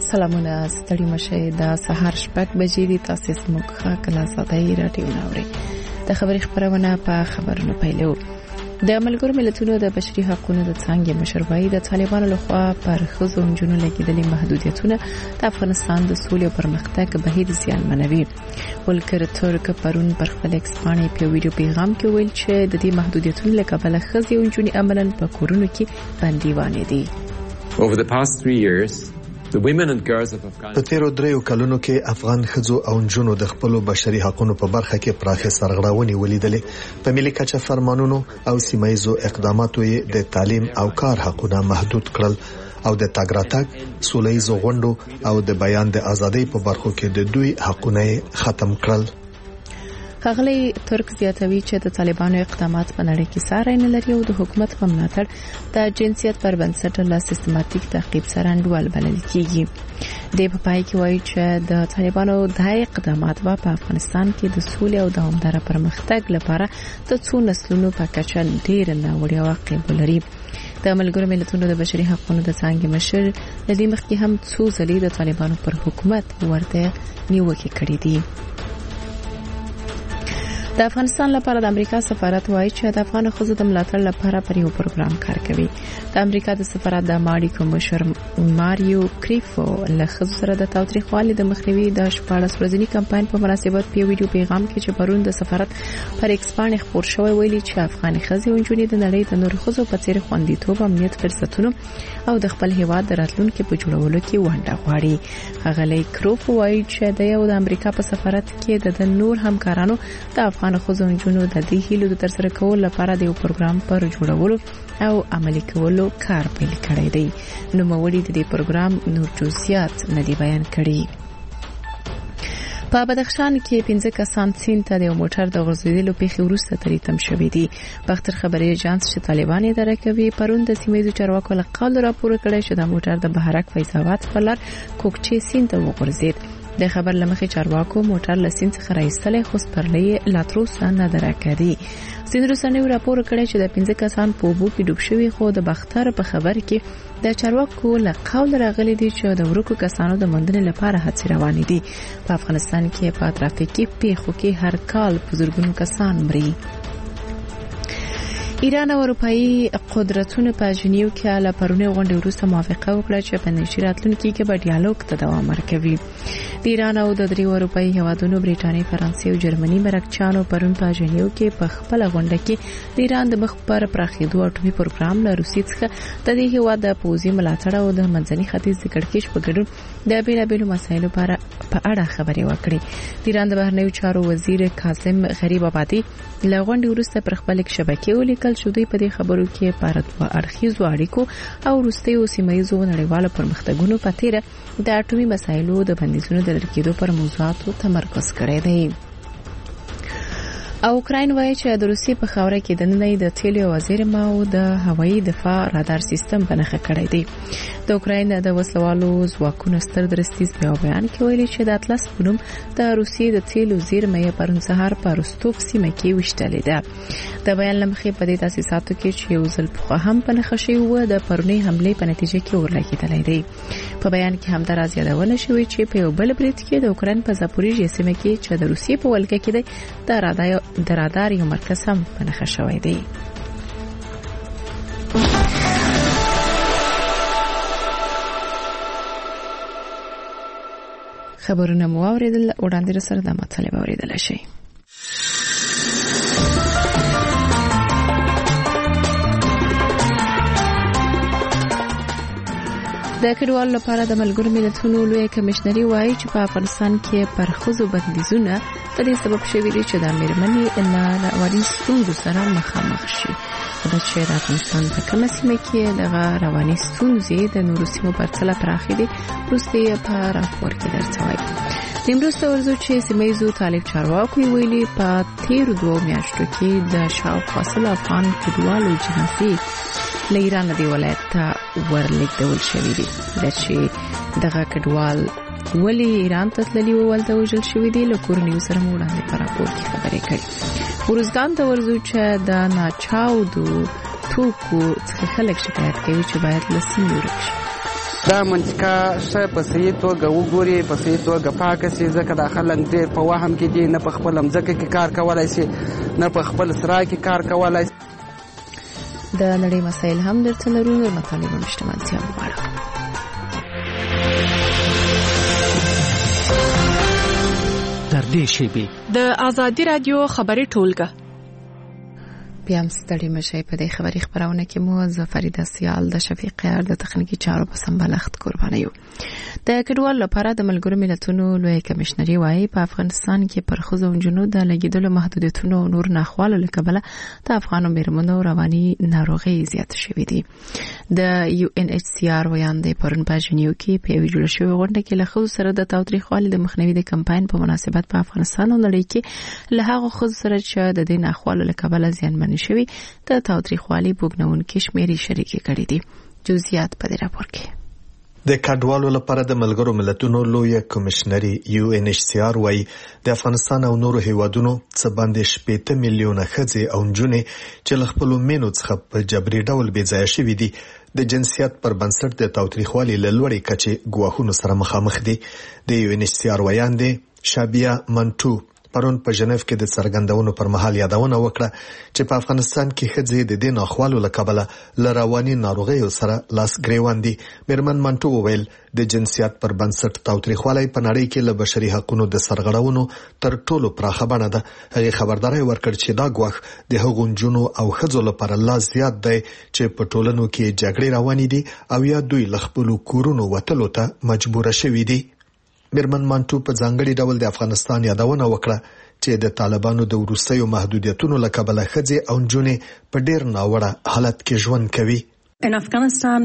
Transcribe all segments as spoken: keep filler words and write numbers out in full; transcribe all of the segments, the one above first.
سلامونه ستړي مشه د سهار شپږ بجې دي تاسو زموږ ښه کلا ساتي راډیو ناوړي د خبري خبرونه په خبرونو پیلو د ملګرو ملتونو د بشري حقوقو د څنګه مشروعي د طالبانو لخوا پر خزو جنونو لګیدلې محدودیتونه د افغانستان د سولې او پرمختګ بهیر زیان منوي ولکر ترک پرون پر خپل ایکسپاني په ویډیو پیغام کې ویل چې د دې محدودیتونو لکه خزي او جنونو عملاً په کورونو کې بنديوانې دي. Over the past three years, the women and girls of Afghanistan په تیرو دریو کلونو کې افغان ښځو او نجونو د خپل بشري حقوقو په برخه کې پراخه سرغړاونې ولیدلې په ملي کچه فرمانونو او سیمایزو اقداماتو یې د تعلیم او کار حقوقونه محدود کړل او د تاګراتک سولېزو غونډو او د بیان د ازادۍ په برخو کې د دوی حقوقونه ختم کړل. خغلی ترک زیاتوي چې د طالبانو اقدامات په نړۍ کې ساري نه لري او د حکومت په ملاتړ د جنسیت پر بنسټ له سیستماتیک تعقیب سره انډول بلل کیږي. د په پای کې وایي چې د طالبانو د اقدامات په افغانستان کې د سولې او دوامدار پرمختګ لپاره د څو نسلونو په کچه ډیر ناوړه واقع لري. د ملګرو ملتونو د بشري حقوقو د څنګه مشر د دې مخکې هم څو ځلې د طالبانو پر حکومت ورته نیوکې کړې دي. د افغانستان لپاره د امریکا سفارت وایي چې د افغان خزو د ملاتړ لپاره پر یو پروګرام کار کوي. د امریکا د سفارت د ماډي کومشر ماریو کریفو له خزو سره د تاوتریخوالي د مخنیوي د شپږ ورځنی کمپاین په مناسبت په ویډیو پیغام کې چې پرون د سفارت پر ایکسپان خبر شوی ویلي چې افغان خزو انجونې د نړۍ د نور خزو په څیر خوندیتوب امنیت فرصتونو او د خپل هیواد د راتلونکو په جوړولو کې ونډه غواړي. هغه کریفو وایي چې د یو د امریکا په سفارت کې د نور همکارانو د افغان خزو انجونو د دې هیلو د ترسره کولو لپاره د یو پروګرام پر جوړولو او عملي کولو کار پیل کړی دی. نو موړي د دې پروګرام نور جزئیات نه دی بیان کړي. په بدخشان کې پنځه کسان سین ته د موټر د غورځېدلو پیښې وروسته تریتم شوې دي. بختر خبري اژانس چې طالبان اداره کوي پرون د سیمې چارواکو له قول راپور کړی چې د موټر د بهرک فیض آباد په لار کوکچې سین ته وغورځید. د خبر لمخې چارواکو موټر لسین څخه راایستلې خو سپرلې لاتروس نه درکړي. سین رسنیو راپور کړی چې د پنځه کسان په اوبو کې ډوب شوي خو د بختر په خبر کې د چارواکو له قول راغلي دي چې د ورکو کسانو د موندنې لپاره هڅې روانې دي. په افغانستان کې په ترافیکي پیښو کې هر کال په زرګونو کسان مري. ایران او اروپאי قدرتونه په جنیو کې له پرونی غونډې وروسته موافقه وکړه چې په نږدې راتلونکي کې به ډیالوګ ته دوام ورکوي. د ایران او د دریو اروپאי هیوادونو برېټانیا، فرانسې او جرمني مرکچانو پرون په جنیو کې په خپل غونډه کې د ایران د مخ پر پراخېدو اټومي پروګرام له روسیې څخه د دې هیواد د پوځي ملاتړ او د منځني ختیځ د کړکېچ په ګډون د بیلابیلو مسایلو په اړه خبرې وکړې. د ایران د بهرنیو چارو وزیر کاظم غریب آبادي له غونډې وروسته پر خپل شبکې ولیکل چې دوی په دې خبرو کې پارتوا اړخیزو اړیکو او وروستیو سیمایزو نړیوالو پرمختګونو په تیر د اټومي مسایلو د بندیزونو د لرې کېدو پر موضوعاتو تمرکز کړی دی. او اوکراین وایي چې د روسیې په خاوره کې د نړۍ د تیلو وزیر ماو د هوایي دفاع رادار سیستم په نښه کړی دی. د اوکراین د وسلوالو ځواکونو ستر درستیز په بیان کې ویلي چې د اطلس په نوم د روسیې د تیلو زیرمې پرون سهار په روستوف سیمه کې وشتلې ده. د بیان لمخې په دې تاسیساتو کې چې یو ځل په هم په نښه شوی و د پرونی حمله په نتیجه کې ورلګیدلې دی. په بیان کې هم دراز یادونه شوې چې په یو بل برید کې د اوکراین په زاپوریژیا سیمه کې چې د روسیې په ولکه کې دی د رادار د رادار یو مرکز هم په نښه شوی دی. خبرونه مو اوریدل وړاندې سره د مطلب اوریدل شي. د کډوالو لپاره د ملګرو ملتونو لوی کمشنري وایي چې په افغانستان کې پر خزو بندیزونه د دې سبب شوي دي چې د میرمنې نه رواني ستونزو سره مخامخ شي. دا چې د افغانستان په کومه سیمه کې د رواني ستونزې د نورو سیمو په پرتله پراخې دي وروسته په راپور کې درته وایي. نیمروز ته ورځو چې سیمایزو طالب چارواکو ویلي په تیرو دوه میاشتو کې د شاوخوا سل افغان کډوالو جنازې له ایران دی ولایت ته ورلېږدول شوې دي. دا چې دغه کډوال ولی ایران ته تللی و ولته وژل شوی دی. له کورنیو سره مو وړاندې په راپور کې خبرې کړې. ورزګان ته ورځو چې د ناچاودو توکو څخه خلک شکایت کوي چې باید له سیمې ورک شي. دا منطقه ښه په صحیح توګه وګوري، په صحیح توګه پاکه شي، ځکه دا خلک ډېر په وهم کې دي، نه په خپله مځکه کې کار کولی شي، نه په خپل سرای کې کار کولی شي. د نړۍ مسایل هم درته لرو، د مطالبه مشتملتیا غواړو. در دې شیبې د آزادي رادیو خبري ټولګه بیا هم ستړي مشئ. په دې خبري خبرونه کې مو زفریده سیال د شفیق قیار د تخنیکی چارو په سمبالښت قرباني یو. د کډوال لپاره د ملګرو ملتونو لوی کمشنري وايي په افغانستان کې پر ښځو او نجونو د لګیدلو محدودیتونو او نور ناخوالو له کبله د افغانو میرمنو رواني ناروغي زیات شوې دي. د یو ان ایچ سی آر ویاندې پرون په ژنیو کې په یوه جوړ شوی غونډه کې له ښځو سره د تاوتریخوالي د مخنیوي د کمپاین په مناسبت په افغانستان او نړۍ کې له هغو ښځو سره چې د دې ناخوالو له کبله زیانمن شوي د تاوتریخوالي بوږنونکي شمیرې شریکې کړې دي. جزئیات په دې راپور کې. د کډوالو لپاره د ملګرو ملتونو لوی کمشنري یو ان ایچ سی آر وايي د افغانستان او نورو هیوادونو څخه باندې شپږ میلیونه ښځې او نجونې چې له خپل مینو څخه په جبري ډول بې ځایه شوي دي د جنسیت پر بنسټ د تاوتریخوالي له لوړې کچې ګواښونو سره مخامخ دي. د یو ان ایچ سی آر ویاندې شابیا منټو پرون په ژنیف کې د څرګندونو پر مهال یادونه وکړه چې په افغانستان کې ښځې د دې ناخوالو له کبله له رواني ناروغیو سره لاس ګریوان دي. میرمن منټو وویل د جنسیت پر بنسټ تاوتریخوالی په نړۍ کې له بشري حقوقو د سرغړونو تر ټولو پراخه بڼه ده. هغه خبرداري ورکړ چې دا ګواښ د هغو نجونو او ښځو لپاره لا زیات دی چې په ټولنو کې جګړې روانې دي او یا دوی له خپلو کورونو وتلو ته مجبور شوي دي. میرمن مانټو په ځانګړي ډول د افغانستان یادونه وکړه چې د طالبانو د وروستیو محدودیتونو له کبله ښځې او نجونې په ډېر ناوړه حالت کې ژوند کوي. په افغانستان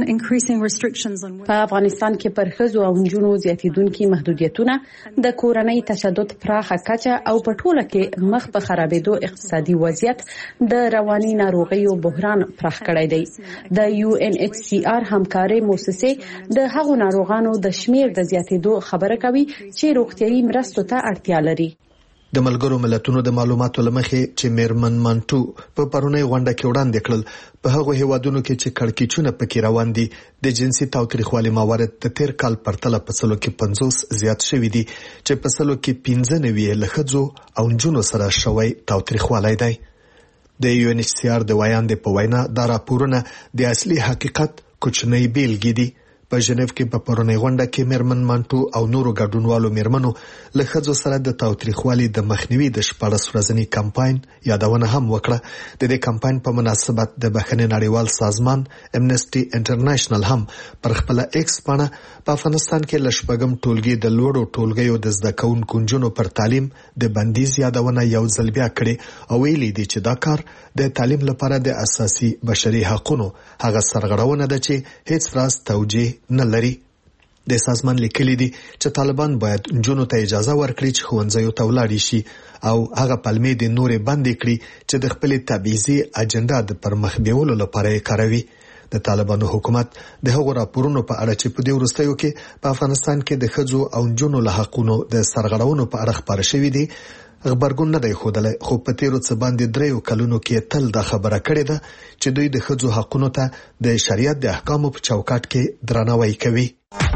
کې پر ښځو او نجونو زیاتېدونکي محدودیتونه د کورنۍ تشدد پراخه کچه او په ټوله کې مخ په خرابېدو اقتصادي وضعیت د رواني ناروغیو بحران پراخ کړی دی. د یو ان ایچ سی آر همکاري مؤسسه د هغو ناروغانو د شمیر د زیاتېدو خبره کوي چې روغتيایي مرستو ته اړتیا لري. د ملګرو ملتونو د معلوماتو لمخې چې میرمن مانټو په پرونی غونډه کې وړاندې کړل په هغو هیوادونو کې چې کړکېچونه پکې روان دي د جنسي تاوتریخوالي موارد د تیر کال پرتله په سلو کې پنځوس زیات شوي دي چې په سلو کې پنځه نوي له ښځو او نجونو سره شوی تاوتریخوالی دی. د یو ان ایچ سی آر د ویاندې په وینا دا راپورونه د اصلي حقیقت کوچنۍ بیلګې دي. په ژنیف کې په پرونی غونډه کې میرمن مانټو او نورو ګډونوالو میرمنو له ښځو سره د تاوتریخوالي د مخنیوي د شپاړس ورځني کمپاین یادونه هم وکړه. د دې کمپاین په مناسبت د بخښنې نړیوال سازمان امنسټي انټرنیشنل هم پر خپل ایکس باندې په افغانستان کې لشپږم ټولګي د لوړو ټولګیو د زده کوونکو نجونو پر تعلیم د بندیز یادونه یو ځل بیا کړې او ویلي دي چې دا کار د تعلیم لپاره د اساسي بشري حقوقو هغه سرغړونه ده چې هیڅ راز توجیه نه لري. د سازمان لیکلي دي چې طالبان باید نجونو ته اجازه ورکړي چې ښوونځیو ته ولاړ شي او هغه پلمې د نورې بندې کړي چې د خپل تبعیضي اجنډا د پرمخ بیولو لپاره یې کاروي. د طالبانو حکومت د هغو راپورونو په اړه چې په دې وروستیو کې په افغانستان کې د ښځو او نجونو له حقوقو د سرغړونو په اړه خبر شوی دی خبرګون نه دی ښودلی، خو په تیرو څه باندې دریو کلونو کې تل دا خبره کړې ده چې دوی د ښځو حقوقو ته د شریعت د احکامو په چوکاټ کې درناوی کوي.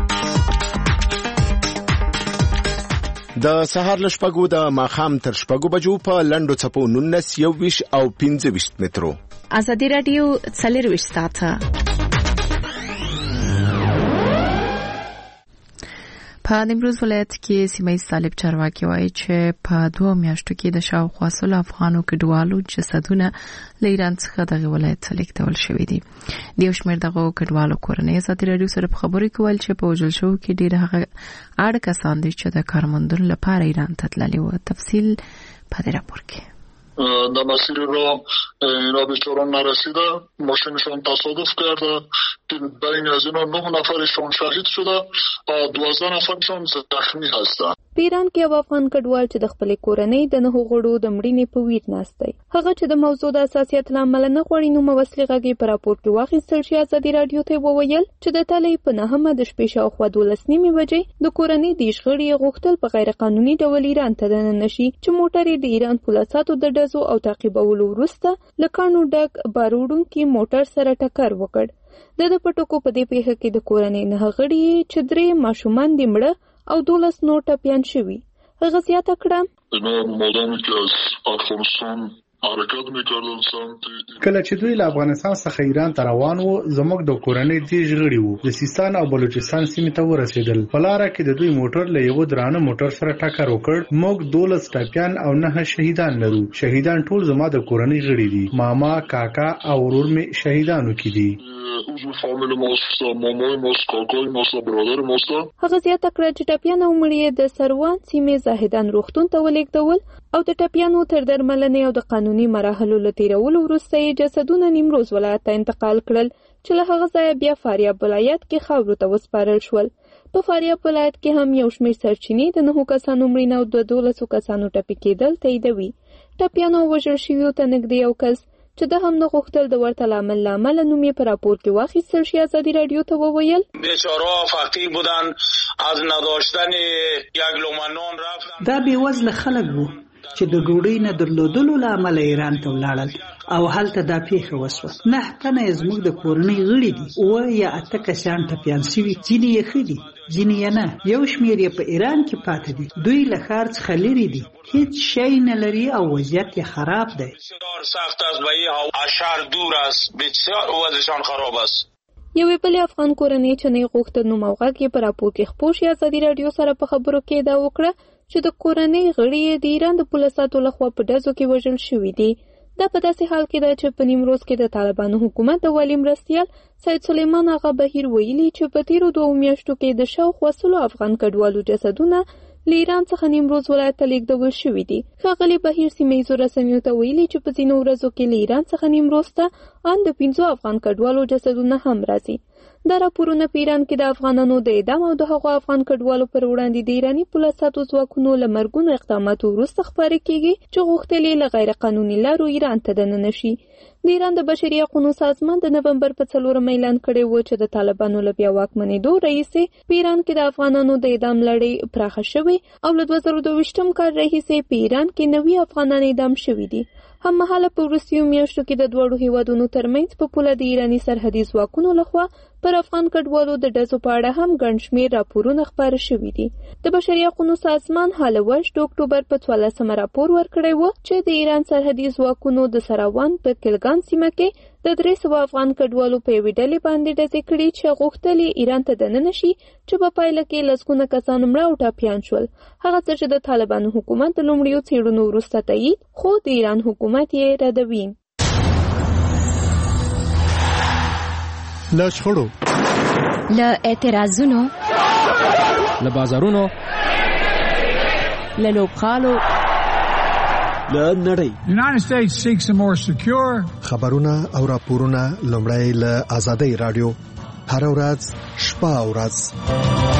د سهار له شپږو د ماښام تر شپږو بجو په لنډو څپو نولس یو ویشت او پنځه ویشت مترو. آزادي رادیو څلرویشت ساعته په نیمروز ولایت کې سیمه ییز طالب چارواکي وایي چې په دوه میاشتو کې د شاوخوا سلو افغانو کډوالو جسدونه له ایران څخه دغه ولایت ته لیږدول شوي دي. د یو شمېر دغه کډوالو کورنۍ ازادي راډیو سره په خبرو کې ویل چې په وژل شوو کې ډېر هغه اړ کسان دي چې د کارمندونو لپاره ایران ته تللي وو. تفصیل په دې راپور کې. در مسیر را اینا بیچاران نرسیده، ماشینشان تصادف کرده، بین از اینا نه نفرشان شهید شده و دوازده نفرشان زخمی هستند. په ایران کې یو افغان کډوال چې د خپل کورنۍ د نه غړو د مړینې په ویر ناست دی. هغه چې د موضوع د اساسیت لامل نه غوړي نو موصلي غږی په راپور کې واخیستل شي. ازادي رادیو ته وویل چې د تلې په نهمه د شپې شاوخوا دولس نیمې بجې د کورنۍ د شخړې غوښتل په غیر قانوني ډول ایران ته دننه شي چې موټر د ایران پولیسو د ډزو او تعقیبولو وروسته لکانو ډک باروډونکو موټر سره ټکر وکړ. د د پټکو په دې پیښه کې د کورنۍ نه غړي چې درې ماشومان دي مړه او دولس نور ټپیان شوي. هغه زیاته کړه اینا مادامی که از افغانستان حرکت میکردن سمت کله چې دوی له افغانستان څخه ایران ته روان وو زموږ د کورنۍ دیش غړي وو د سیستان او بلوچستان سیمې ته ورسېدل. په لاره کې د دوی موټر له یو درانه موټر سره ټکر وکړ. موږ دولس ټپیان او نه شهیدان لرو. شهیدان ټول زما د کورنۍ غړي دي. ماما، کاکا او ورور می شهیدانو کې دي. عضو فامیل ماست، مامای ماست، کاکای ماست، برادر ماست. هغه زیاته کړه چې ټپیان او مړي د سروان سیمې زاهدان روغتون ته ولېږدول او د ټپیانو تر درملنې او د قانوني مراحلو له تیرولو وروسته یې جسدونه نیمروز ولایت ته انتقال کړل چې له هغه ځایه بیا فاریاب ولایت کې خاورو ته وسپارل شول. په فاریاب ولایت کې هم یو شمېر سرچینې د نهو کسانو مړینه او د دولسو کسانو ټپي کېدل تاییدوي. ټپیانو وژل شویو ته نږدې یو کس چې د هم نه غوښتل د ورته لامل لامل نوم یې په راپور کې واخیستل شي ازادي رادیو ته وویل بیچاره فقیر بودن از نداشتن یک لقمه نان رفتن. دا بېوزله خلک وو چې د ډوډۍ نه درلودلو له امله ایران ته ولاړل او هلته دا پیښه وسوه. نه تنه یې زموږ د کورنۍ غړي دي. اووه یا اته کسان ټپیان شوي. ځینې یې ښه دي، ځینې یې نه. یو شمېر یې په ایران کې پاتې دي. دوی له ښار څخه لرې دي، هیڅ شی نه لري او وضعیت یې خراب دی. سخت است و از شهر دور است، بسیار وضعشان خراب است. یوې بلې افغان کورنۍ چې نه غوښتل نوم او غږ یې په راپور کې خپور شي ازادي رادیو سره په خبرو کې دا وکړه چې د کورنۍ غړي د ایران د پولیسو لخوا په ډزو کې وژل شوي دي. دا په داسې حال کې ده چې په نیمروز کې د طالبانو حکومت د والي مرستیال سید سلیمان آغا بهیر ویلي چې په تیرو دوه میاشتو کې د شاوخوا سلو افغان کډوالو جسدونه له ایران څخه نیمروز ولایت ته لیږدول شوي دي. ښاغلي بهیر سیمه ییزو رسنیو ته ویلي چې په ځینو ورځو کې له ایران څخه نیمروز ته ان د پنځو افغان کډوالو جسدونه هم راځي. دا راپورونه په ایران کې د افغانانو د اعدام او د هغو افغان کډوالو پر وړاندې د ایراني پولیسو ځواکونو له مرګونو اقداماتو وروسته خپاره کیږي چې غوښتل یې له غیر قانوني لارو ایران ته دننه شي. د ایران د بشري حقوقو سازمان د نومبر په څلورمه اعلان کړی و چې د طالبانو له بیا واکمنېدو راهیسې په ایران کې د افغانانو د اعدام لړۍ پراخه شوې او له دوه زره دوه ویشتم کال راهیسې په ایران کې نوي افغانان اعدام شوي دي. هممهاله په وروستیو میاشتو کې د دواړو هیوادونو ترمنځ په پوله د ایراني سرحدي ځواکونو لخوا پر افغان کډوالو د ډزو په اړه هم ګڼ شمېر راپورونه خپاره شوي دي. د بشري حقوقو سازمان هالوش د اکتوبر په څوارلسمه راپور ورکړی و چې د ایران سرحدي ځواکونو د سراوان په کلګان سیمه کې د درې سوه افغان کډوالو په یوې ډلې باندې ډزې کړي چې غوښتل یې ایران ته دننه شي چې په پایله کې لسګونه کسان مړه او ټپیان شول. هغه څه چې د طالبانو حکومت د لومړیو څېړنو وروسته تایید خو د ایران حکومت یې ردوي. له شخړو، له اعتراضونو، له بازارونو، له لوبغالو، له نړۍ. United States seeks a more secure. خبرونه او راپورونه لومړی له آزادۍ رادیو هر ورځ شپه او ورځ.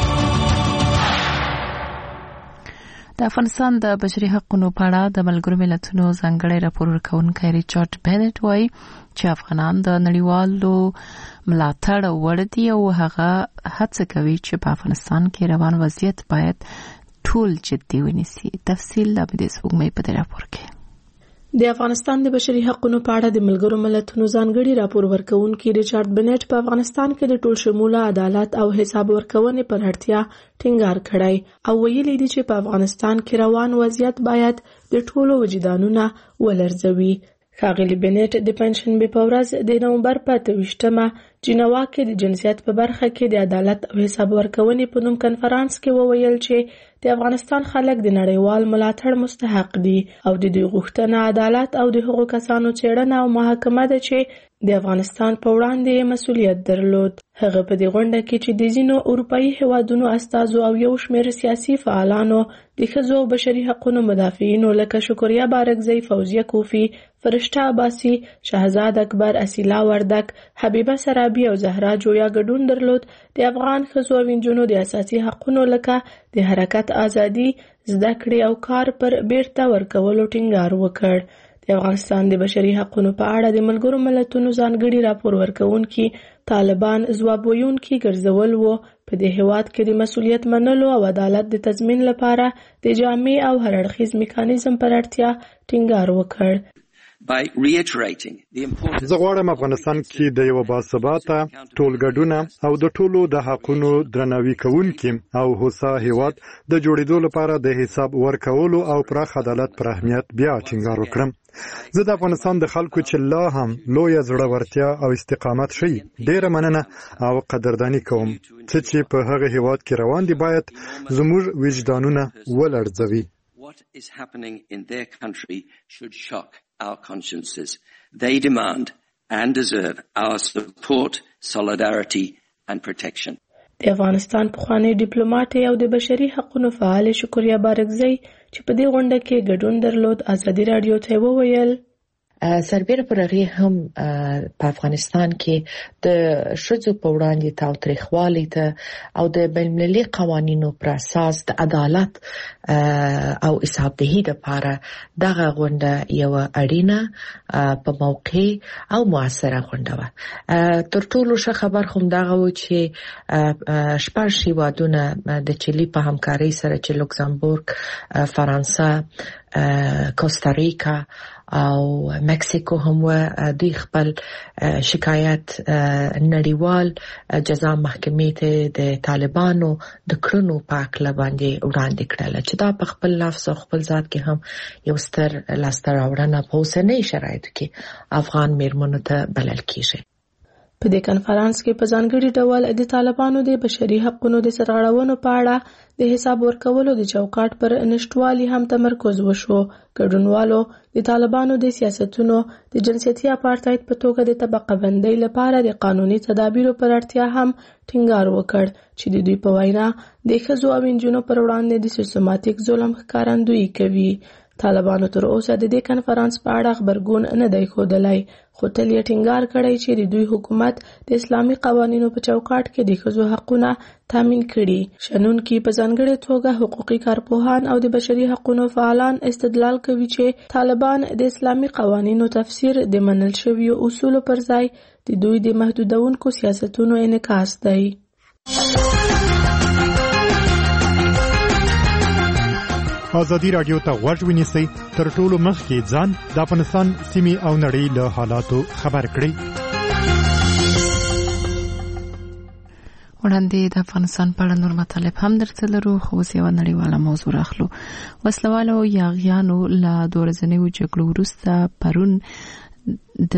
د افغانستان د بشري حقوقو په اړه د ملګرو ملتونو ځانګړی راپور ورکوونکی ریچارډ بینټ وایي چې افغانان د نړیوالو ملاتړ وړ دي او هغه هڅه کوي چې په افغانستان کې روان وضعیت باید ټول جدي ونیسي. تفصیل لا به د سپوږمۍ په راپور کې. د افغانستان د بشري حقوقو په اړه د ملګرو ملتونو ځانګړي راپور ورکوونکي ریچارډ بینټ په افغانستان کې د ټول شموله عدالت او حساب ورکونې پر اړتیا ټینګار کړی او ویلي دي چې په افغانستان کې روان وضعیت باید د ټولو وجدانونه ولرزوي. ښاغلي بینټ د پنځشنبې په ورځ د نومبر په اته ویشتمه جنیوا کې د جنسیت په برخه کې د عدالت او حساب ورکونې په نوم کنفرانس کې وویل چې د افغانستان خلک د نړیوال ملاتړ مستحق دي او د دوی غوښتنه عدالت او د هغو کسانو څېړنه او محاکمه ده چې د افغانستان په وړاندې مسؤلیت درلود. هغه په دې غونډه کې چې د ځینو اروپایي هیوادونو استازو او یو شمېر سیاسي فعالانو د ښځو او بشري حقوقو مدافعینو لکه شکریا بارکزی، فوزیه کوفی، فرشته عباسی، شهزاد اکبر، اسیلا وردک، حبیبه سرابی او زهرا جویا ګډون درلود. د افغان ښځو او نجونو د اساسي حقوقو لکه د حرکت ازادي، زده کړې او کار پر بیرته ورکولو ټینګار وکړ. د افغانستان د بشري حقوقو په اړه د ملګرو ملتونو ځانګړي راپور ورکوونکي طالبان ځواب ویونکي ګرځول وو. په دې هیواد کې د مسؤلیت منلو او عدالت د تضمین لپاره د جامع او هر اړخیز میکانیزم پر اړتیا ټینګار وکړ. زه غواړم افغانستان کې د یو باثباته ټولګډونه او د ټولو د حقونو درناوي کوونکي او هوسا هیواد د جوړېدو لپاره د حساب ورکولو او پراخ عدالت پر اهمیت بیا ټینګار وکړم. زه د افغانستان د خلکو چې لا هم لویه زړورتیا او استقامت ښیي ډیره مننه او قدرداني کوم. څه چې په هغه هیواد کې روان دي باید زموږ وجدانونه ولړزوي. What is happening in their country should shock our consciences. They demand and deserve our support, solidarity and protection. د افغانستان پخوانی ډیپلوماټ او د بشري حقوقو فعال شکریا بارکزی چې په دې غونډه کې ګډون درلود ازادي رادیو ته وویل سربېره پر هغه هم په افغانستان کې د شذو په وړاندې تاوتریخوالي ته او د بین‌المللي قوانینو پر اساس د عدالت او حسابدهي لپاره دغه غونډه یو اړینه په موقع او موثره غونډه و. تر ټولو ښه خبر هم دغه و چې شپږ هیوادونه د چيلي په همکارۍ سره چې لوکزامبورګ، فرانسه، کوستاریکا او مکسیکو هم و دوی خپل شکایت نړیوال جزا محکمې ته د طالبانو د کړنو په اړه باندې وړاندې کړل چې دا په خپل لفظ او خپل ذات کې هم یو ستر لاسته راوړنه په اوسنۍ شرایطو کې افغان میرمنو ته بلل کیږي. په دې کانفرنس کې په ځانګړي ډول د طالبانو د بشري حقوقو د سرغړونو په اړه د حساب ورکولو د چوکاټ پر نشټوالي هم تمرکز وشو. ګډونوالو د طالبانو د سیاستونو د جنسیتي اپارټایډ په توګه د طبقه بندۍ لپاره د قانوني تدابیرو پر اړتیا هم ټینګار وکړ چې د دوی په وینا د ښځو او نجونو پر وړاندې د سیستماتیک ظلم ښکارندویي کوي. طالبانو تر اوسه د دې کانفرنس په اړه خبرګون نه دی ښودلی، خو تل یې ټینګار کړی چې د دوی حکومت د اسلامي قوانینو په چوکاټ کې د ښځو حقونه تامین کړي. شنونکي په ځانګړې توګه حقوقي کارپوهان او د بشري حقوقو فعالان استدلال کوي چې طالبان د اسلامي قوانینو تفسیر د منل شویو اصولو پر ځای د دوی د محدودونکو سیاستونو انعکاس دی. ازادي رادیو ته غوږ ونیسئ، تر ټولو مخکې ځان د افغانستان سیمې او نړۍ له حالاتو خبر کړئ. وړاندې د افغانستان په اړه نور مطالب هم درته لرو، خو اوس یوه نړیواله موضوع راخلو. وسلوالو یاغیانو له دوه ورځنیو جګړو وروسته پرون د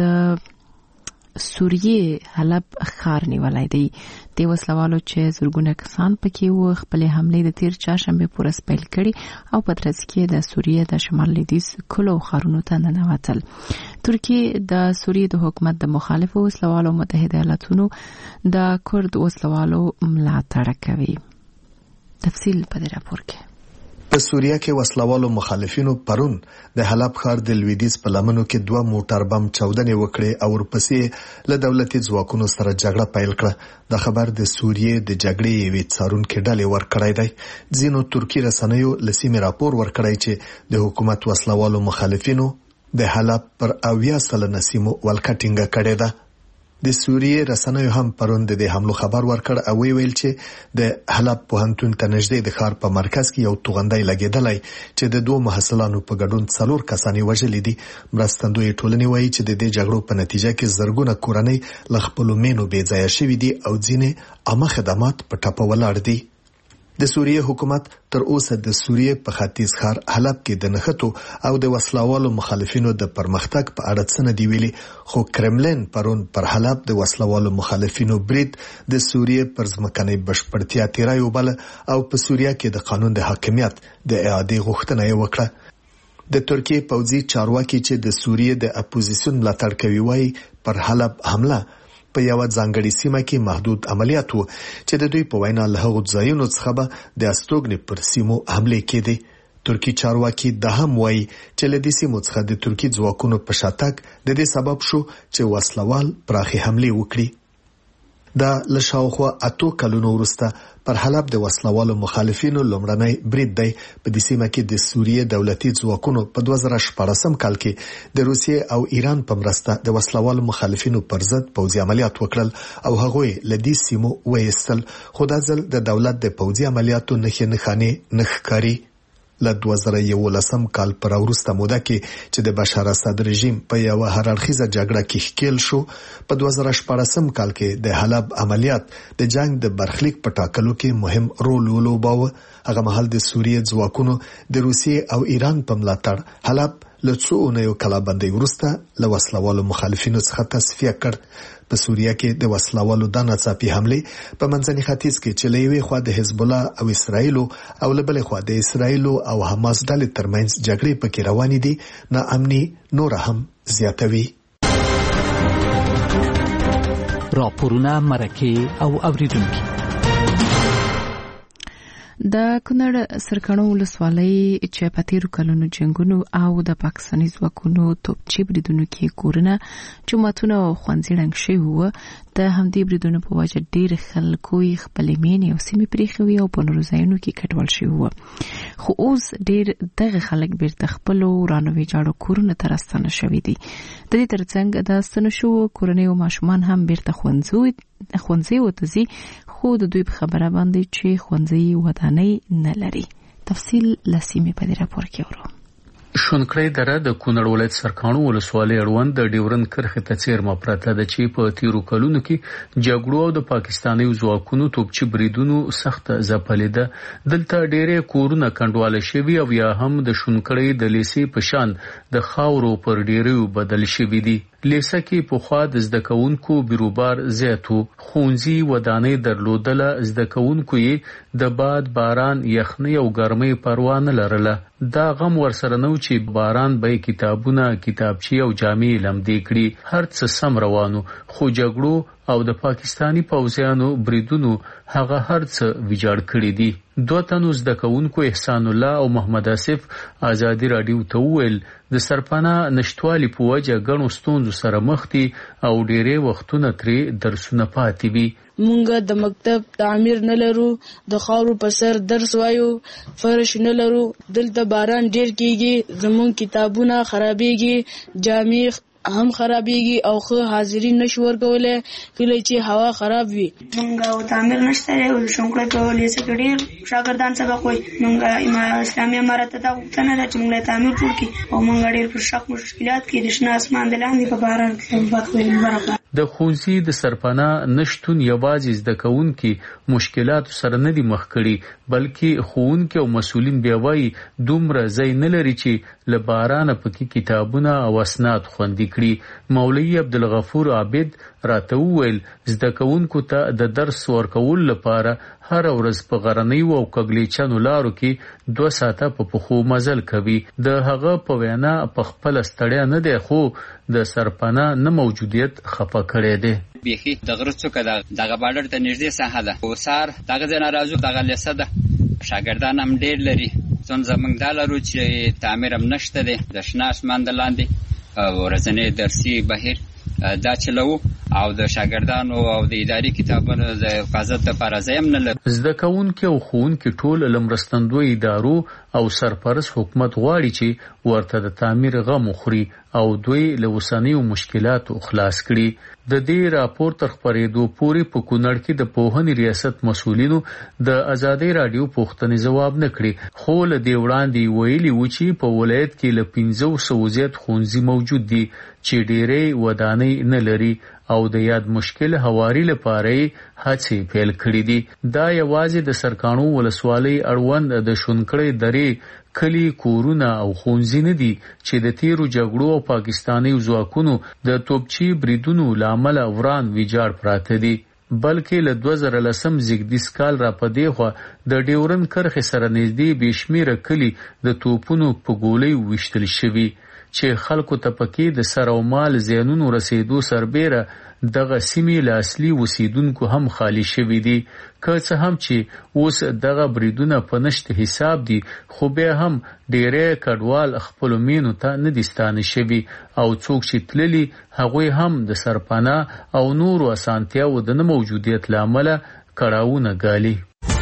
سوریې حلب ښار نیولی دی. د وسلوالو چې زرګونه کسان پکې و خپلې حملې د تیر چهارشنبې په ورځ پیل کړي او په ترڅ کې د سوریې د شمال لویدیځ کلو ښارونو ته ننوتل. ترکیې د سوریې د حکومت د مخالفو وسلوالو متحده ایالاتونو د کرد وسلوالو ملاتړ کوي. تفصیل په دې راپور کې. په سوریه کې وسلوالو مخالفینو پرون د حلب ښار د لویدیځ په لمنو کې دوه موټر بم چاودنې وکړې او ورپسې له دولتي ځواکونو سره جګړه پیل کړه. د خبر د سوریې د جګړې یوې څارونکې ډلې ورکړی دی. ځینو ترکي رسنیو له سیمې راپور ورکړی چې د حکومت وسلوالو مخالفینو د حلب پر اویا سلنه سیمو ولکه ټینګه کړې ده. د سوریې رسنیو هم پرون د دې حملو خبر ورکړ او ویل چې د حلب پوهنتون ته نږدې د ښار په مرکز کې یو توغندی لګېدلی چې د دوه محصلانو په ګډون څلور کسان وژلي دي. مرستندوی ټولنې وایي چې د دې جګړو په نتیجه کې زرګونه کورنۍ له خپلو مینو بې ځایه شوي دي او ځینې عامه خدمات په ټپه ولاړ دي. د سوریې حکومت تر اوسه د سوریې په ختیځ ښار حلب کې د نښتو او د وسلوالو مخالفینو د پرمختګ په اړه څه نه دی ویلي، خو کرملین پرون پر حلب د وسلوالو مخالفینو برید د سوریې پر ځمکنۍ بشپړتیا تیری وباله او په سوریه کې د قانون د حاکمیت د اعادې غوښتنه یې وکړه. د ترکیې پوځي چارواکي چې د سوریې د اپوزیسیون ملاتړ کوي وایي پر حلب حمله په یو ځانګړي سیمه کې محدود عملیات وو چې د دوی په وینا له هغو ځایونو څخه به د استوګنې پر سیمو حملې کېدې. ترکی چارواکي دا هم وایي چې له دې سیمو څخه د ترکی ځواکونو په شاتګ د دې سبب شو چې وسلوال پراخي حملې وکړي. دا له شاوخوا اتو کلونو وروسته پر حلب د وسلوالو مخالفینو لومړنی برید دی. په دې سیمه کې د سوریې دولتي ځواکونو په دوه زره شپاړسم کال کې د روسیې او ایران په مرسته د وسلوالو مخالفینو پر ضد پوځي عملیات وکړل او هغوی له دې سیمو وایستل، خو دا ځل د دولت د پوځي عملیاتو نښې نښانې نه ښکاري. ل دوه زره یولسم کال پر وروسته موده کې چې د بشار اسد رژیم په یو هررخیزه جګړه کې ښکیل شو په دوه زره شپږم کال کې د حلب عملیات د جنگ د برخلیک په ټاکلو کې مهم رول ولوباوه. هغه مهال د سوریې ځواکونو د روسیې او ایران په ملاتړ حلب له څو اونیو کلابندۍ وروسته له وسلوالو مخالفینو څخه تصفیه کړ. په سوریه کې د وسلوالو د ناڅاپي حمله په منځني ختیځ کې چې له یوې خوا د حزب الله او اسرایل او له بلې خوا د اسرایل او حماس ډلې ترمنځ جګړې پکې روانې دي، ناامني نور هم زیاتوي. راپورونه مرکه او اوریدونکو د کونړ سرکڼو ولسوالۍ چې په تیرو کلونو جنگونو او د پاکستاني ځواکونو توپچي بریدونو کې کورونه جوماتونه او ښوونځي ړنګ شوي وو. د همدې بریدونو په وجه ډېر خلکو یې خپلې مینې او سیمې پرېښوي او په نورو ځایونو کې کډوال شوي وو. خو اوس ډېر دغه خلک بیرته خپلو ورانو ویجاړو کورونو ته راستانه شوي دي. د دې ترڅنګ د ستنو شوو کورنیو ماشومان هم بیرته ښوونځیو ته ځي، خو د دوی په خبره باندې چې ښوونځي ودانۍ نه لري. تفصیل له سیمې په دې راپور کې اورو. شونکړې دره د کونړ ولایت سرکانو ولسوالۍ اړوند د ډیورند کرښې ته څیرمه پرته ده چې په تیرو کلونو کې جګړو او د پاکستاني ځواکونو توپچي بریدونو سخت ځپلې ده. دلته ډېرې کورونه کنډواله شوي او یا هم د شونکړې د لیسې په شان د خاورو پر ډیریو بدل شوي دي. لیسه کې پخوا د زده کوونکو بیروبار زیاتو، ښوونځي ودانۍ درلودله، زده کوونکو یې د باد باران یخنۍ او ګرمۍ پروا نه لرله. دا غم ورسره نو چې باران به کتابونه کتابچې او جامې لمدې کړي. هر څه سم روانو، خو جګړو او د پاکستاني پوځیانو بریدونو هغه هر څه ویجاړ کړي دي. دوه تنو زده کوونکو احسان الله او محمد آصف ازادي رادیو ته وویل د سرپناه نشټوالي په وجه ګڼو ستونزو سره مخ دي او ډېرې وختونه ترې درسونه پاتې وي. مونږ د مکتب تعمیر نه لرو، د خاورو په سر درس وایو، فرش نه لرو، دلته باران ډېر کیږي، زمونږ کتابونه خرابېږي، جامې هم خرابېږي او خو حاضرین نشو ورکولای کله چې هوا خراب وي. مونږ تعمیر نشته او شونکړې په لیسه کې ډېر شاګردان سبق وایي. مونږ اسلامي امارت ته غوښتنه ده چې مونږ تعمیر جوړ کړي او مونږ ډېر پر شک مشکلات کې د شنه اسمان د لاندې په باران کې وخت ورکړو. د ښوونځي د سرپناه نشټون یوازې زده کوونکي مشکلات سره نه دي مخ کړي، بلکې ښوونکي او مسؤلین بیا وایي دومره ځای نه لري چې له بارانه پکې کتابونه او اسناد خوندي کړي. مولوي عبدالغفور عابد راته وویل زده کوونکو ته د درس ورکول لپاره هر ورځ په غرنیو او کګلیچانو لارو کې دوه ساعته په پخو مزل کوي. د هغه په وینا په خپل ستړیا نه دی، خو د سرپناه نه موجودیت خفه کړی دی. بیخي د غره څوکه دغه باډر ته نږدې ساحه ده، وسار دغه ځای نه راځو، دغه لیسه ده، شاګردان هم ډېر لري. ځون زمونږ دا لرو چې تعمیر هم نشته دی، د شنه اسمان د لاندې ورځنی درسي بهیر دا چلو او د شاګردانو او د اداري کتابونو د حفاظت لپاره ځای هم نه لري. زده کوونکي او ښوونکي ټول له مرستندویو ادارو او سرپرست حکومت غواړي چې ورته د تعمیر غم وخوري او دوی له اوسنیو مشکلاتو خلاص کړي. د دې راپور تر خپرېدو پورې په کونړ کې د پوهنې ریاست مسؤلینو د ازادي رادیو پوښتنې ځواب نه کړي، خو له دې وړاندې ویلي و چې په ولایت کې له پنځه سوو زیات ښوونځي موجود دي چې ډېرې ودانۍ نه لري او د یاد مشکل هواري لپاره هڅې پیل کړې دي. دا یوازې د سرکانو ولسوالۍ اړوند د شونکړې درې کلی کورونه او ښوونځي نه دي چې د تیرو جګړو او پاکستاني ځواکونو د توپچي بریدونو له امله وران ویجاړ پراته دي، بلکې له دوه زره لسم زیږدیز کال را په دې خوا د ډیورند کرښې سره نږدې بې شمېره کلي د توپونو په ګولیو ویشتل شوي چې خلکو ته پکې د سر او مال زیانونو رسېدو سربیره دغه سیمې له اصلي اوسیدونکو هم خالی شوي دي. که څه هم چې اوس دغه بریدونه په نشت حساب دي، خو بیا هم ډېری کډوال خپلو مینو ته نه دي ستانه شوي او څوک چې تللي هغوی هم د سرپناه او نورو اسانتیاوو د نه موجودیت له امله کړاوونه ګالي.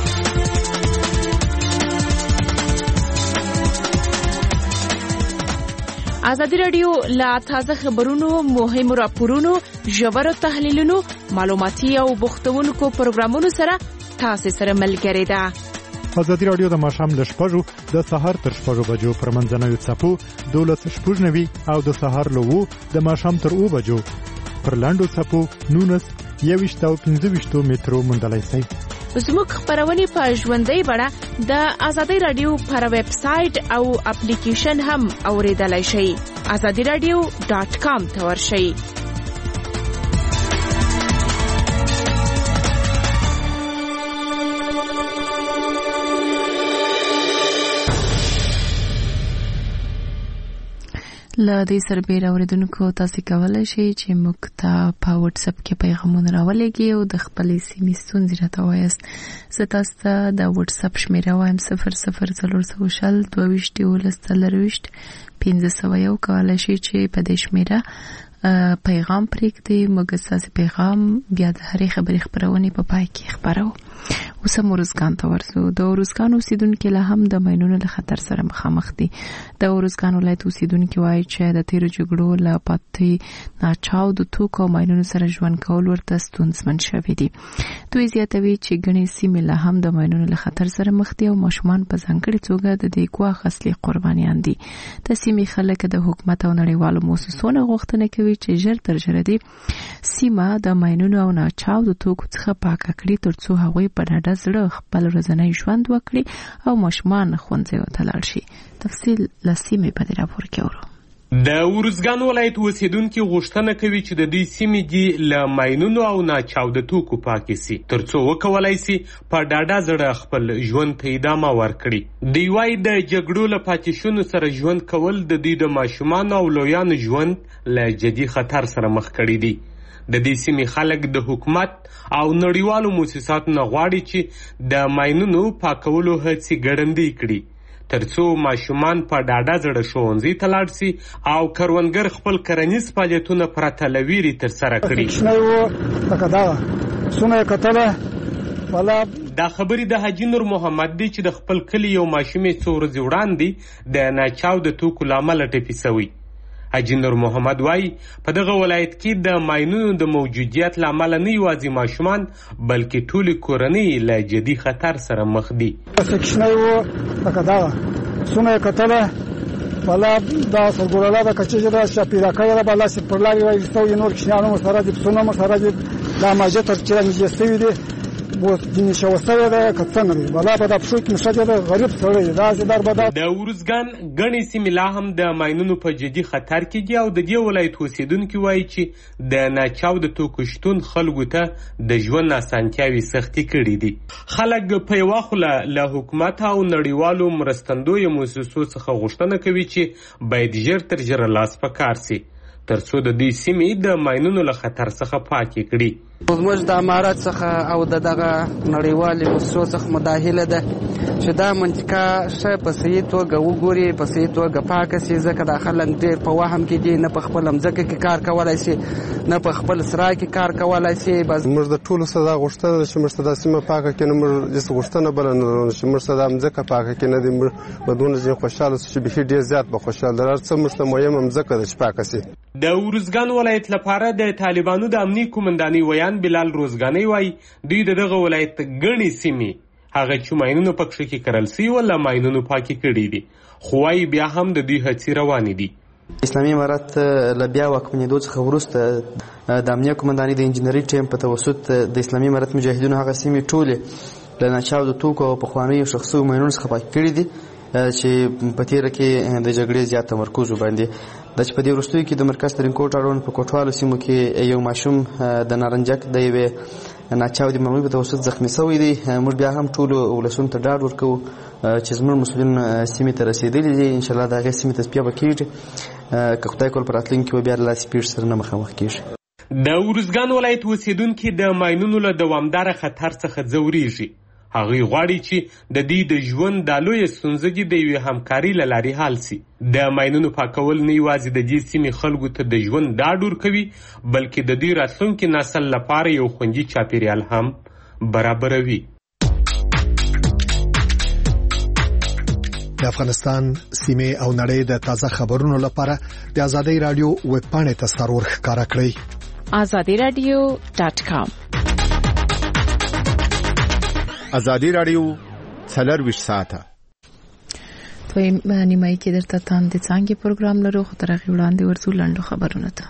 ازادي رادیو لا تازه خبرونو، مهمو راپورونو، ژورو تحلیلونو، معلوماتي او بوختونکو پروګرامونو سره تاسو سره ملګری ده. ازادي رادیو د ماښام له شپږو د سهار تر شپږو بجو پر منځنوي څپو دولس شپږ نوي او د سهار له اوو د ماښام تر اوو بجو پر لاندو څپو نونس یویشت او پنځه ویشتو مترو موندلای شئ. زموږ خبرونه په ژوندۍ بڼه د ازادي رادیو پر ویب سټ او اپلیکیشن هم اوریدلای شئ. ازادي رادیو ډاټ کام ته ورشئ. له دې سربېره اوریدونکو تاسو کولای شئ چې موږ ته په واتس اپ کې پیغامونه راولېږئ او د خپلې سیمې ستونزې راته ووایاست. زه تاسو ته د واتس اپ شمیره وایم صفر صفر څلور سوه شل دوه ویشت یولس څلرویشت پنځه سوه یو. کولای شئ چې په دې شمیره پیغام پرېږدئ. موږ ستاسو پیغام بیا د هرې خبرې خپرونې په پای کې خپروو. اوس هم ارزګان ته ورځو. د ارزګان اوسیدونکي لا هم د ماینونو له خطر سره مخامخ دي. د ارزګان ولایت اوسیدونکي وایي چې د تیرو جګړو له پاتې ناچاودو توکو او ماینونو سره ژوند کول ورته ستونزمن شوي دي. دوی زیاتوي چې ګڼې سیمې لا هم د ماینونو له خطر سره مخ دي او ماشومان په ځانګړې توګه د دې ګواښ اصلي قربانیان دي. د سیمې خلک د حکومت او نړیوالو موسسو نه غوښتنه کوي چې ژر تر ژره دې سیمه د ماینونو او ناچاودو توکو څخه پاکه کړي ترڅو هغوی په ډاډه زړه خپل ورځنی ژوند وکړي او ماشومان ښوونځیو ته لاړ شي. تفصیل له سیمې په دې راپور کې اورو. د ارزګان ولایت اوسیدونکي غوښتنه کوي چې د دې سیمې دي له ماینونو او ناچاوده توکو پاکې سي ترڅو وکولای سي په ډاډه زړه خپل ژوند ته ادامه ورکړي. دوی وایي د جګړو له پاتې شونو سره ژوند کول د دوی د ماشومانو او لویانو ژوند له جدي خطر سره مخ کړي دي. د دې سیمې خلک د حکومت او نړیوالو موسساتو نه غواړي چې د ماینونو پاکولو هڅې ګړندۍ کړي ترڅو ماشومان په ډاډه زړه ښوونځي ته لاړ شي او کروندګر خپل کرنیز فعالیتونه پرته له ویرې ترسره کړي. دا خبرې د حاجي نور محمد دی چې د خپل کلي یو ماشوم یې څو ورځې وړاندې د ناچاوده توکو له امله ټپي شوی. حاجي نور محمد وایي په دغه ولایت کې د ماینونو د موجودیت له امله نه یوازې ماشومان بلکې ټولې کورنۍ له جدي خطر سره مخ دي. څونه یې کتله والا دا سرګوراله د کچې چې دا شاپیره کړی به لاسې پر لارې وایستو یې نور کښنیانو مو سره دي پسونه مو سره دي دا ماجه تر چې رانږدې شوي دي ځینې شوستوی دی که څنګه دی والا به دا پښو کې مشته دی غریب سړی دی داسې در به دا د ارزګان ګڼې سیمې لا هم د ماینونو په جدي خطر کې دي او د دې ولایت اوسیدونکي وایي چې د ناچاوده توکو شتون خلکو ته د ژوند اسانتیاوې سختې کړي دي. خلک په یوه خوله له حکومت او نړیوالو مرستندویو موسسو څخه غوښتنه کوي چې باید ژر تر ژره لاس په کار سي ترڅو د دې سیمې د ماینونو له خطر څخه پاکې کړي. زموږ د امارات څخه او د دغه نړیوالې موسسو څخه مداخله ده چې دا منطقه ښه په صحیح توګه وګوري په صحیح توګه پاکه سي ځکه دا خلک ډېر په وهم کې دي نه په خپل مځکه کې کار کولی سي نه په خپل سرای کې کار کولی سي. موږ د ټولو څخه دا غوښتنه ده چې موږ ته دا سیمه پاکه کړي نه موږ هېڅ غوښتنه بله نه لرو چې موږ ته دا مځکه پاکه کړي نه دي موږ به دومره ځینې خوشحاله سو چې بیخي ډېر زیات به خوشحاله ده. هر څه موږ ته مهمه مځکه ده چې پاکه سي. د ارزګان ولایت لپاره د طالبانو د امني قومندانۍ ویان بلال روزګانۍ وایي دوی د دغه ولایت ګڼې سیمې هغه چې ماینونو پکښې کې کرل سوي وه له ماینونو پاکې کړي دي خو وایي بیا هم د دوی هڅې روانې دي. اسلامي امارت له بیا واکمنېدو څخه وروسته د امنیه قومندانۍ د انجینري ټیم په توسط د اسلامي امارت مجاهدینو هغه سیمې ټولې له ناچاودو توکو او پخوانیو شخصي ماینونو څخه پاکې کړي دي چې په تیره کې د جګړې زیات تمرکز وباندې دا چې په دې وروستیو کې د مرکز ترینکوټ اړوند په کوټوالو سیمو کې یو ماشوم د نارنجک د یوې ناچاودې مرمۍ په توسط زخمي شوی دی. موږ بیا هم ټولو ولسونو ته ډاډ ورکوو چې زموږ مسؤلین سیمې ته رسېدلي دي. انشاءالله د هغې سیمې تصفیه به کېږي که خدای کول په راتلونکي کې به بیا له داسې پېښې سره نه مخامخ کېږي. د ارزګان ولایت اوسیدونکي د ماینونو له دوامداره خطر څخه ځورېږي. هغوی غواړي چې د دې د ژوند دا لویه ستونزه دي د یوې همکارۍ له لارې حل سي. د ماینونو پاکول نه یوازې د دې سیمې خلکو ته د ژوند ډاډ ورکوي بلکې د دوی راتلونکي نسل لپاره یو خوندي چاپیریال هم برابروي. د افغانستان سیمې او نړۍ د تازه خبرونو لپاره د ازادي رادیو ویب پاڼې ته سرور ښکارا کړئ ازادي رادیو ډاټ کام. ازادي رادیو څلرویشت ساعته. دویم نیمایي کې درته تاندې څانګې پروګرام لرو، خو تر هغې وړاندې ورځو لنډو خبرونه ته.